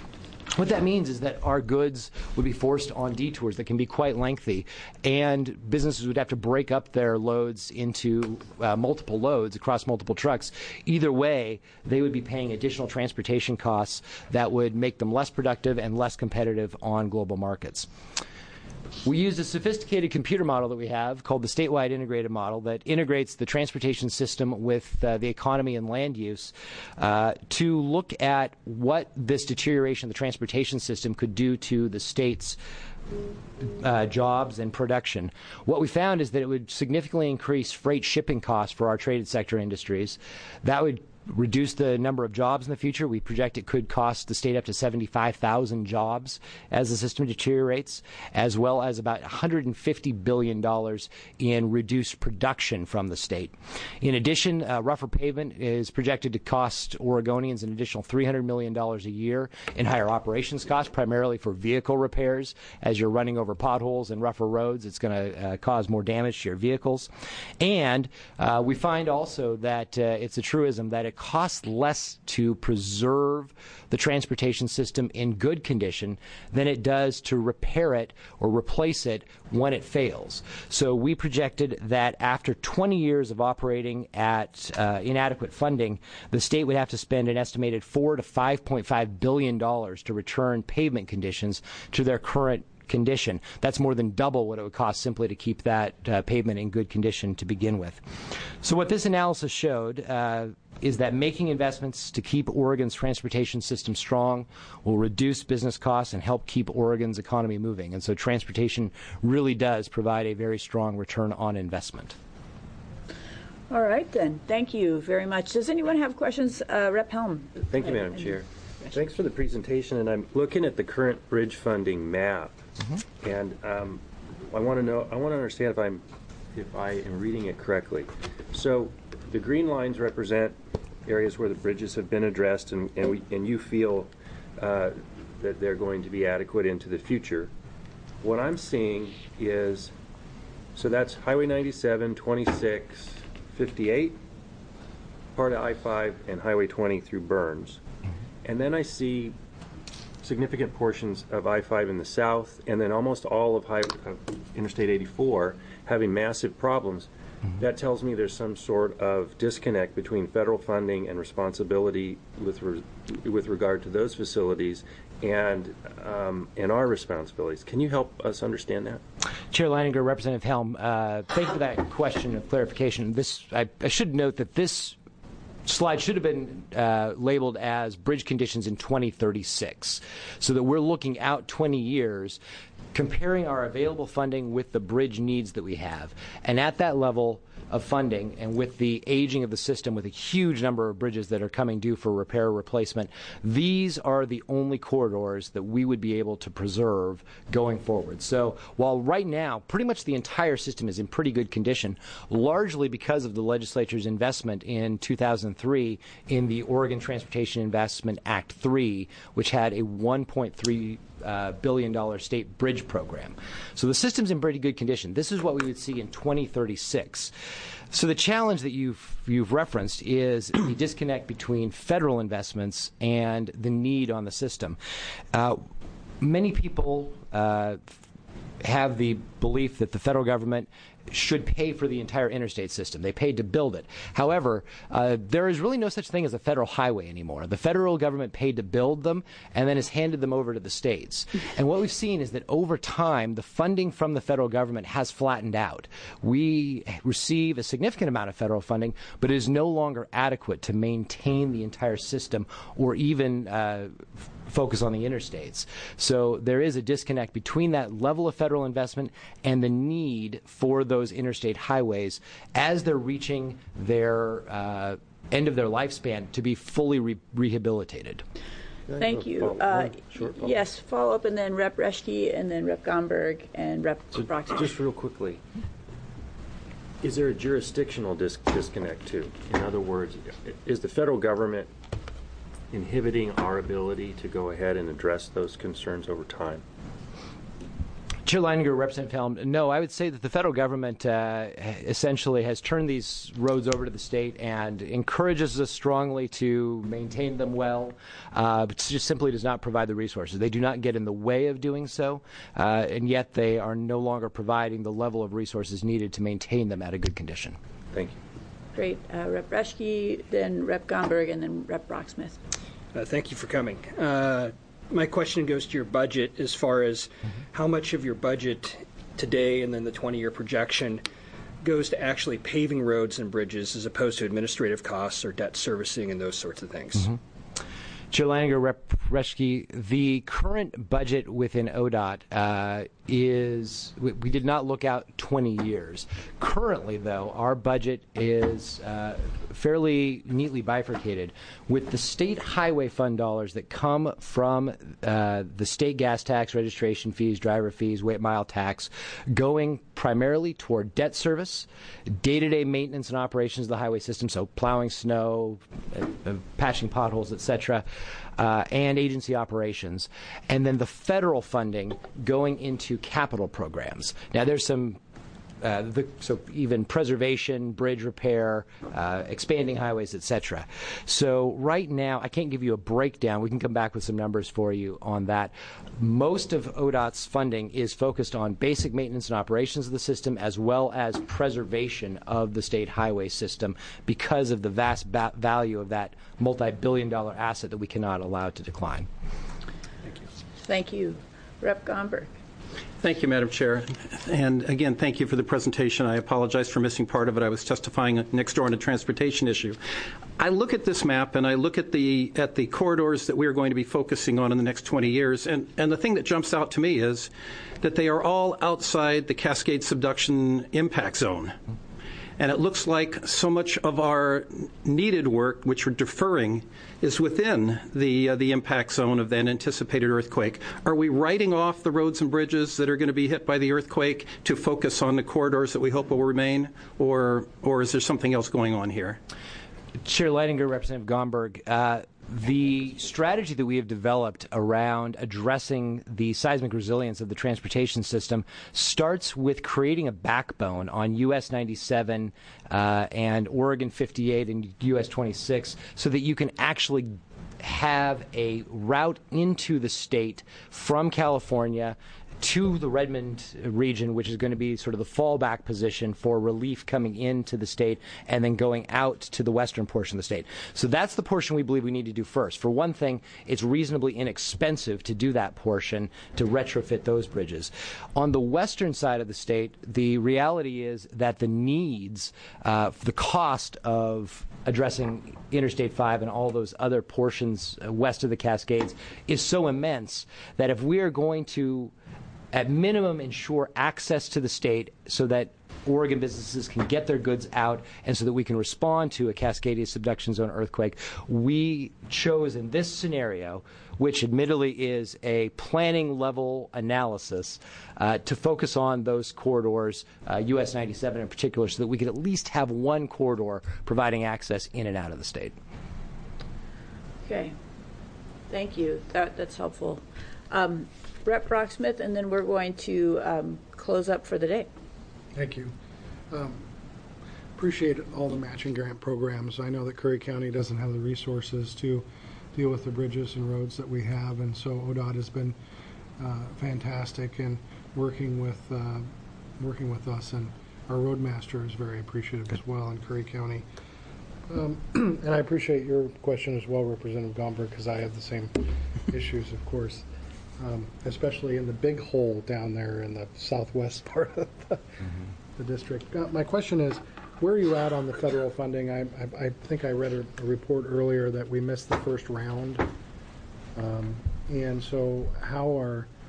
What that means is that our goods would be forced on detours that can be quite lengthy, and businesses would have to break up their loads into multiple loads across multiple trucks. Either way, they would be paying additional transportation costs that would make them less productive and less competitive on global markets. We used a sophisticated computer model that we have called the statewide integrated model that integrates the transportation system with the economy and land use to look at what this deterioration of the transportation system could do to the state's jobs and production. What we found is that it would significantly increase freight shipping costs for our traded sector industries. That would reduce the number of jobs in the future. We project it could cost the state up to 75,000 jobs as the system deteriorates, as well as about $150 billion in reduced production from the state. In addition, rougher pavement is projected to cost Oregonians an additional $300 million a year in higher operations costs, primarily for vehicle repairs. As you're running over potholes and rougher roads, it's going to cause more damage to your vehicles. And we find also that it's a truism that it costs less to preserve the transportation system in good condition than it does to repair it or replace it when it fails. So we projected that after 20 years of operating at inadequate funding, the state would have to spend an estimated $4 to $5.5 billion to return pavement conditions to their current condition. That's more than double what it would cost simply to keep that pavement in good condition to begin with. So what this analysis showed is that making investments to keep Oregon's transportation system strong will reduce business costs and help keep Oregon's economy moving. And so transportation really does provide a very strong return on investment.
All right, then. Thank you very much. Does anyone have questions? Rep. Helm.
Thank you, Madam Chair. Thanks for the presentation. And I'm looking at the current bridge funding map, and I want to understand if I am reading it correctly. So the green lines represent areas where the bridges have been addressed, and you feel that they're going to be adequate into the future. What I'm seeing is, so that's Highway 97, 26, 58, part of I-5, and Highway 20 through Burns. And then I see significant portions of I-5 in the south, and then almost all of Interstate 84 having massive problems. That tells me there's some sort of disconnect between federal funding and responsibility with regard to those facilities and our responsibilities. Can you help us understand that?
Chair Leininger, Representative Helm, thank you for that question of clarification. I should note that this slide should have been labeled as bridge conditions in 2036, so that we're looking out 20 years, comparing our available funding with the bridge needs that we have. And at that level of funding, and with the aging of the system, with a huge number of bridges that are coming due for repair or replacement, these are the only corridors that we would be able to preserve going forward. So while right now pretty much the entire system is in pretty good condition, largely because of the legislature's investment in 2003 in the Oregon Transportation Investment Act 3, which had a $1.3 billion state bridge program. So the system's in pretty good condition. This is what we would see in 2036. So the challenge that you've referenced is the disconnect between federal investments and the need on the system. Many people have the belief that the federal government should pay for the entire interstate system. They paid to build it. However, there is really no such thing as a federal highway anymore. The federal government paid to build them and then has handed them over to the states. And what we've seen is that over time, the funding from the federal government has flattened out. We receive a significant amount of federal funding, but it is no longer adequate to maintain the entire system or even focus on the interstates. So there is a disconnect between that level of federal investment and the need for those interstate highways as they're reaching their end of their lifespan to be fully rehabilitated.
Thank you. Yes, follow up, and then Rep. Reschke, and then Rep. Gomberg, and Rep. Broxmith.
Just real quickly, is there a jurisdictional disconnect too? In other words, is the federal government inhibiting our ability to go ahead and address those concerns over time?
Chair Leininger, Representative Helm, no, I would say that the federal government essentially has turned these roads over to the state and encourages us strongly to maintain them well, but just simply does not provide the resources. They do not get in the way of doing so, and yet they are no longer providing the level of resources needed to maintain them at a good condition.
Thank you.
Great. Rep. Reschke, then Rep. Gomberg, and then Rep. Brocksmith.
Thank you for coming. My question goes to your budget as far as how much of your budget today and then the 20-year projection goes to actually paving roads and bridges as opposed to administrative costs or debt servicing and those sorts of things.
Chair Leininger, Rep. Reschke, the current budget within ODOT is, we did not look out 20 years. Currently, though, our budget is fairly neatly bifurcated with the state highway fund dollars that come from the state gas tax, registration fees, driver fees, weight mile tax, going primarily toward debt service, day-to-day maintenance and operations of the highway system, so plowing snow, patching potholes, etc., and agency operations, and then the federal funding going into capital programs. Now, there's some so even preservation, bridge repair, expanding highways, etc. So right now, I can't give you a breakdown. We can come back with some numbers for you on that. Most of ODOT's funding is focused on basic maintenance and operations of the system as well as preservation of the state highway system because of the vast value of that multi-billion-dollar asset that we cannot allow to decline.
Thank you.
Thank you. Rep. Gomberg.
Thank you, Madam Chair. And again, thank you for the presentation. I apologize for missing part of it. I was testifying next door on a transportation issue. I look at this map and I look at the corridors that we are going to be focusing on in the next 20 years, and the thing that jumps out to me is that they are all outside the Cascade Subduction Impact Zone. And it looks like so much of our needed work, which we're deferring, is within the impact zone of that anticipated earthquake. Are we writing off the roads and bridges that are going to be hit by the earthquake to focus on the corridors that we hope will remain, or is there something else going on here?
Chair Leininger, Representative Gomberg, the strategy that we have developed around addressing the seismic resilience of the transportation system starts with creating a backbone on US 97 and Oregon 58 and US 26 so that you can actually have a route into the state from California to the Redmond region, which is going to be sort of the fallback position for relief coming into the state and then going out to the western portion of the state. So that's the portion we believe we need to do first. For one thing, it's reasonably inexpensive to do that portion to retrofit those bridges. On the western side of the state, the reality is that the needs, the cost of addressing Interstate 5 and all those other portions west of the Cascades is so immense that if we are going to at minimum ensure access to the state so that Oregon businesses can get their goods out and so that we can respond to a Cascadia subduction zone earthquake, we chose in this scenario, which admittedly is a planning level analysis, to focus on those corridors, US 97 in particular, so that we could at least have one corridor providing access in and out of the state.
Okay. Thank you. That's helpful. Rep. Brocksmith, and then we're going to close up for the day.
Thank you. Appreciate all the matching grant programs. I know that Curry County doesn't have the resources to deal with the bridges and roads that we have, and so ODOT has been fantastic in working with us, and our roadmaster is very appreciative as well in Curry County. And I appreciate your question as well, Representative Gomberg, because I have the same issues, of course. Especially in the big hole down there in the southwest part of the district. My question is, where are you at on the federal funding? I think I read a report earlier that we missed the first round. And so how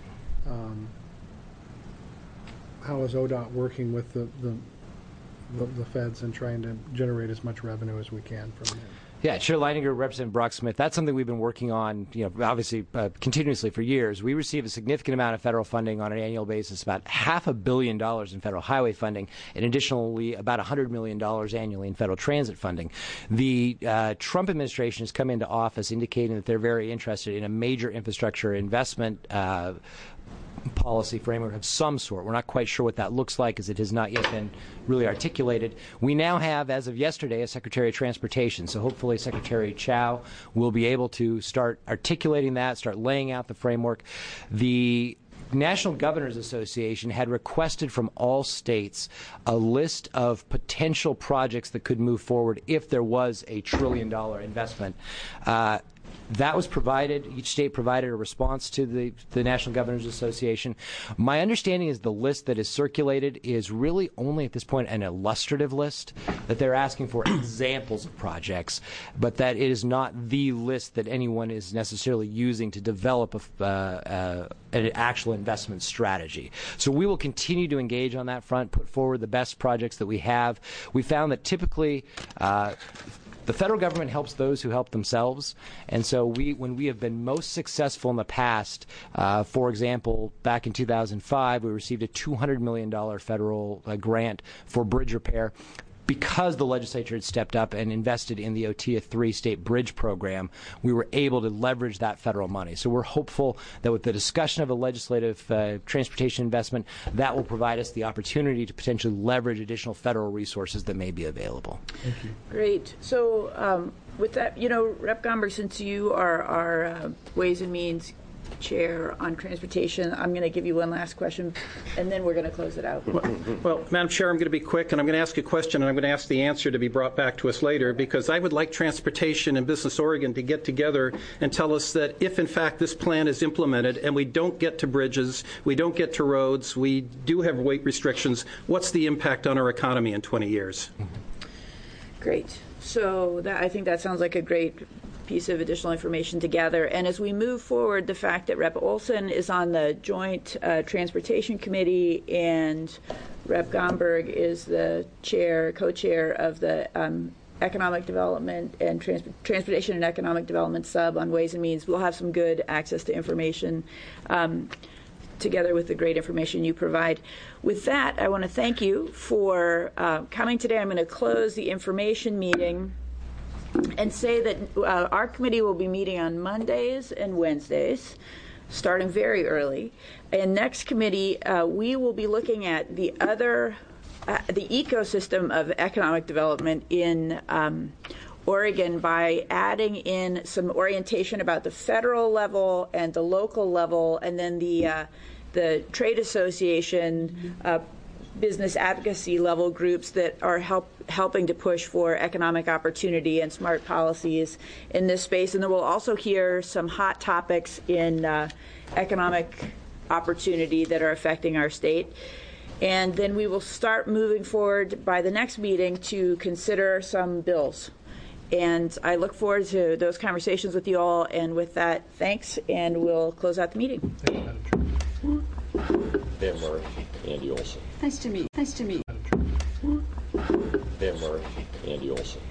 is ODOT working with the feds and trying to generate as much revenue as we can from them?
Yeah, Chair Leininger, Representative Brocksmith, that's something we've been working on, obviously continuously for years. We receive a significant amount of federal funding on an annual basis, about $500 million in federal highway funding, and additionally about $100 million annually in federal transit funding. The Trump administration has come into office indicating that they're very interested in a major infrastructure investment policy framework of some sort. We're not quite sure what that looks like, as it has not yet been really articulated. We now have, as of yesterday, a Secretary of Transportation. So hopefully Secretary Chow will be able to start articulating that, start laying out the framework. The National Governors Association had requested from all states a list of potential projects that could move forward if there was a $1 trillion investment. That was provided. Each state provided a response to the National Governors Association. My understanding is the list that is circulated is really only at this point an illustrative list, that they're asking for examples of projects, but that it is not the list that anyone is necessarily using to develop an actual investment strategy. So we will continue to engage on that front, put forward the best projects that we have. We found that typically the federal government helps those who help themselves, and so when we have been most successful in the past, for example, back in 2005, we received a $200 million federal grant for bridge repair because the legislature had stepped up and invested in the OTIA 3 state bridge program. We were able to leverage that federal money. So we're hopeful that with the discussion of a legislative transportation investment, that will provide us the opportunity to potentially leverage additional federal resources that may be available.
Thank you.
Great. So with that, Rep. Gomberg, since you are our Ways and Means Chair on transportation, I'm going to give you one last question, and then we're going to close it out.
Well, Madam Chair, I'm going to be quick, and I'm going to ask a question, and I'm going to ask the answer to be brought back to us later, because I would like Transportation and Business Oregon to get together and tell us that if, in fact, this plan is implemented and we don't get to bridges, we don't get to roads, we do have weight restrictions, what's the impact on our economy in 20 years?
Great. So I think that sounds like a great piece of additional information to gather. And as we move forward, the fact that Rep. Olson is on the Joint Transportation Committee and Rep. Gomberg is the co-chair of the Economic Development and Transportation and Economic Development sub on Ways and Means, we'll have some good access to information together with the great information you provide. With that, I want to thank you for coming today. I'm going to close the information meeting and say that our committee will be meeting on Mondays and Wednesdays, starting very early. And next committee, we will be looking at the ecosystem of economic development in Oregon by adding in some orientation about the federal level and the local level, and then the trade association business advocacy level groups that are helping to push for economic opportunity and smart policies in this space. And then we'll also hear some hot topics in economic opportunity that are affecting our state. And then we will start moving forward by the next meeting to consider some bills. And I look forward to those conversations with you all. And with that, thanks, and we'll close out the meeting.
Dan Murray, Andy Olson.
Nice to meet you.
Dan Murray, Andy Olson.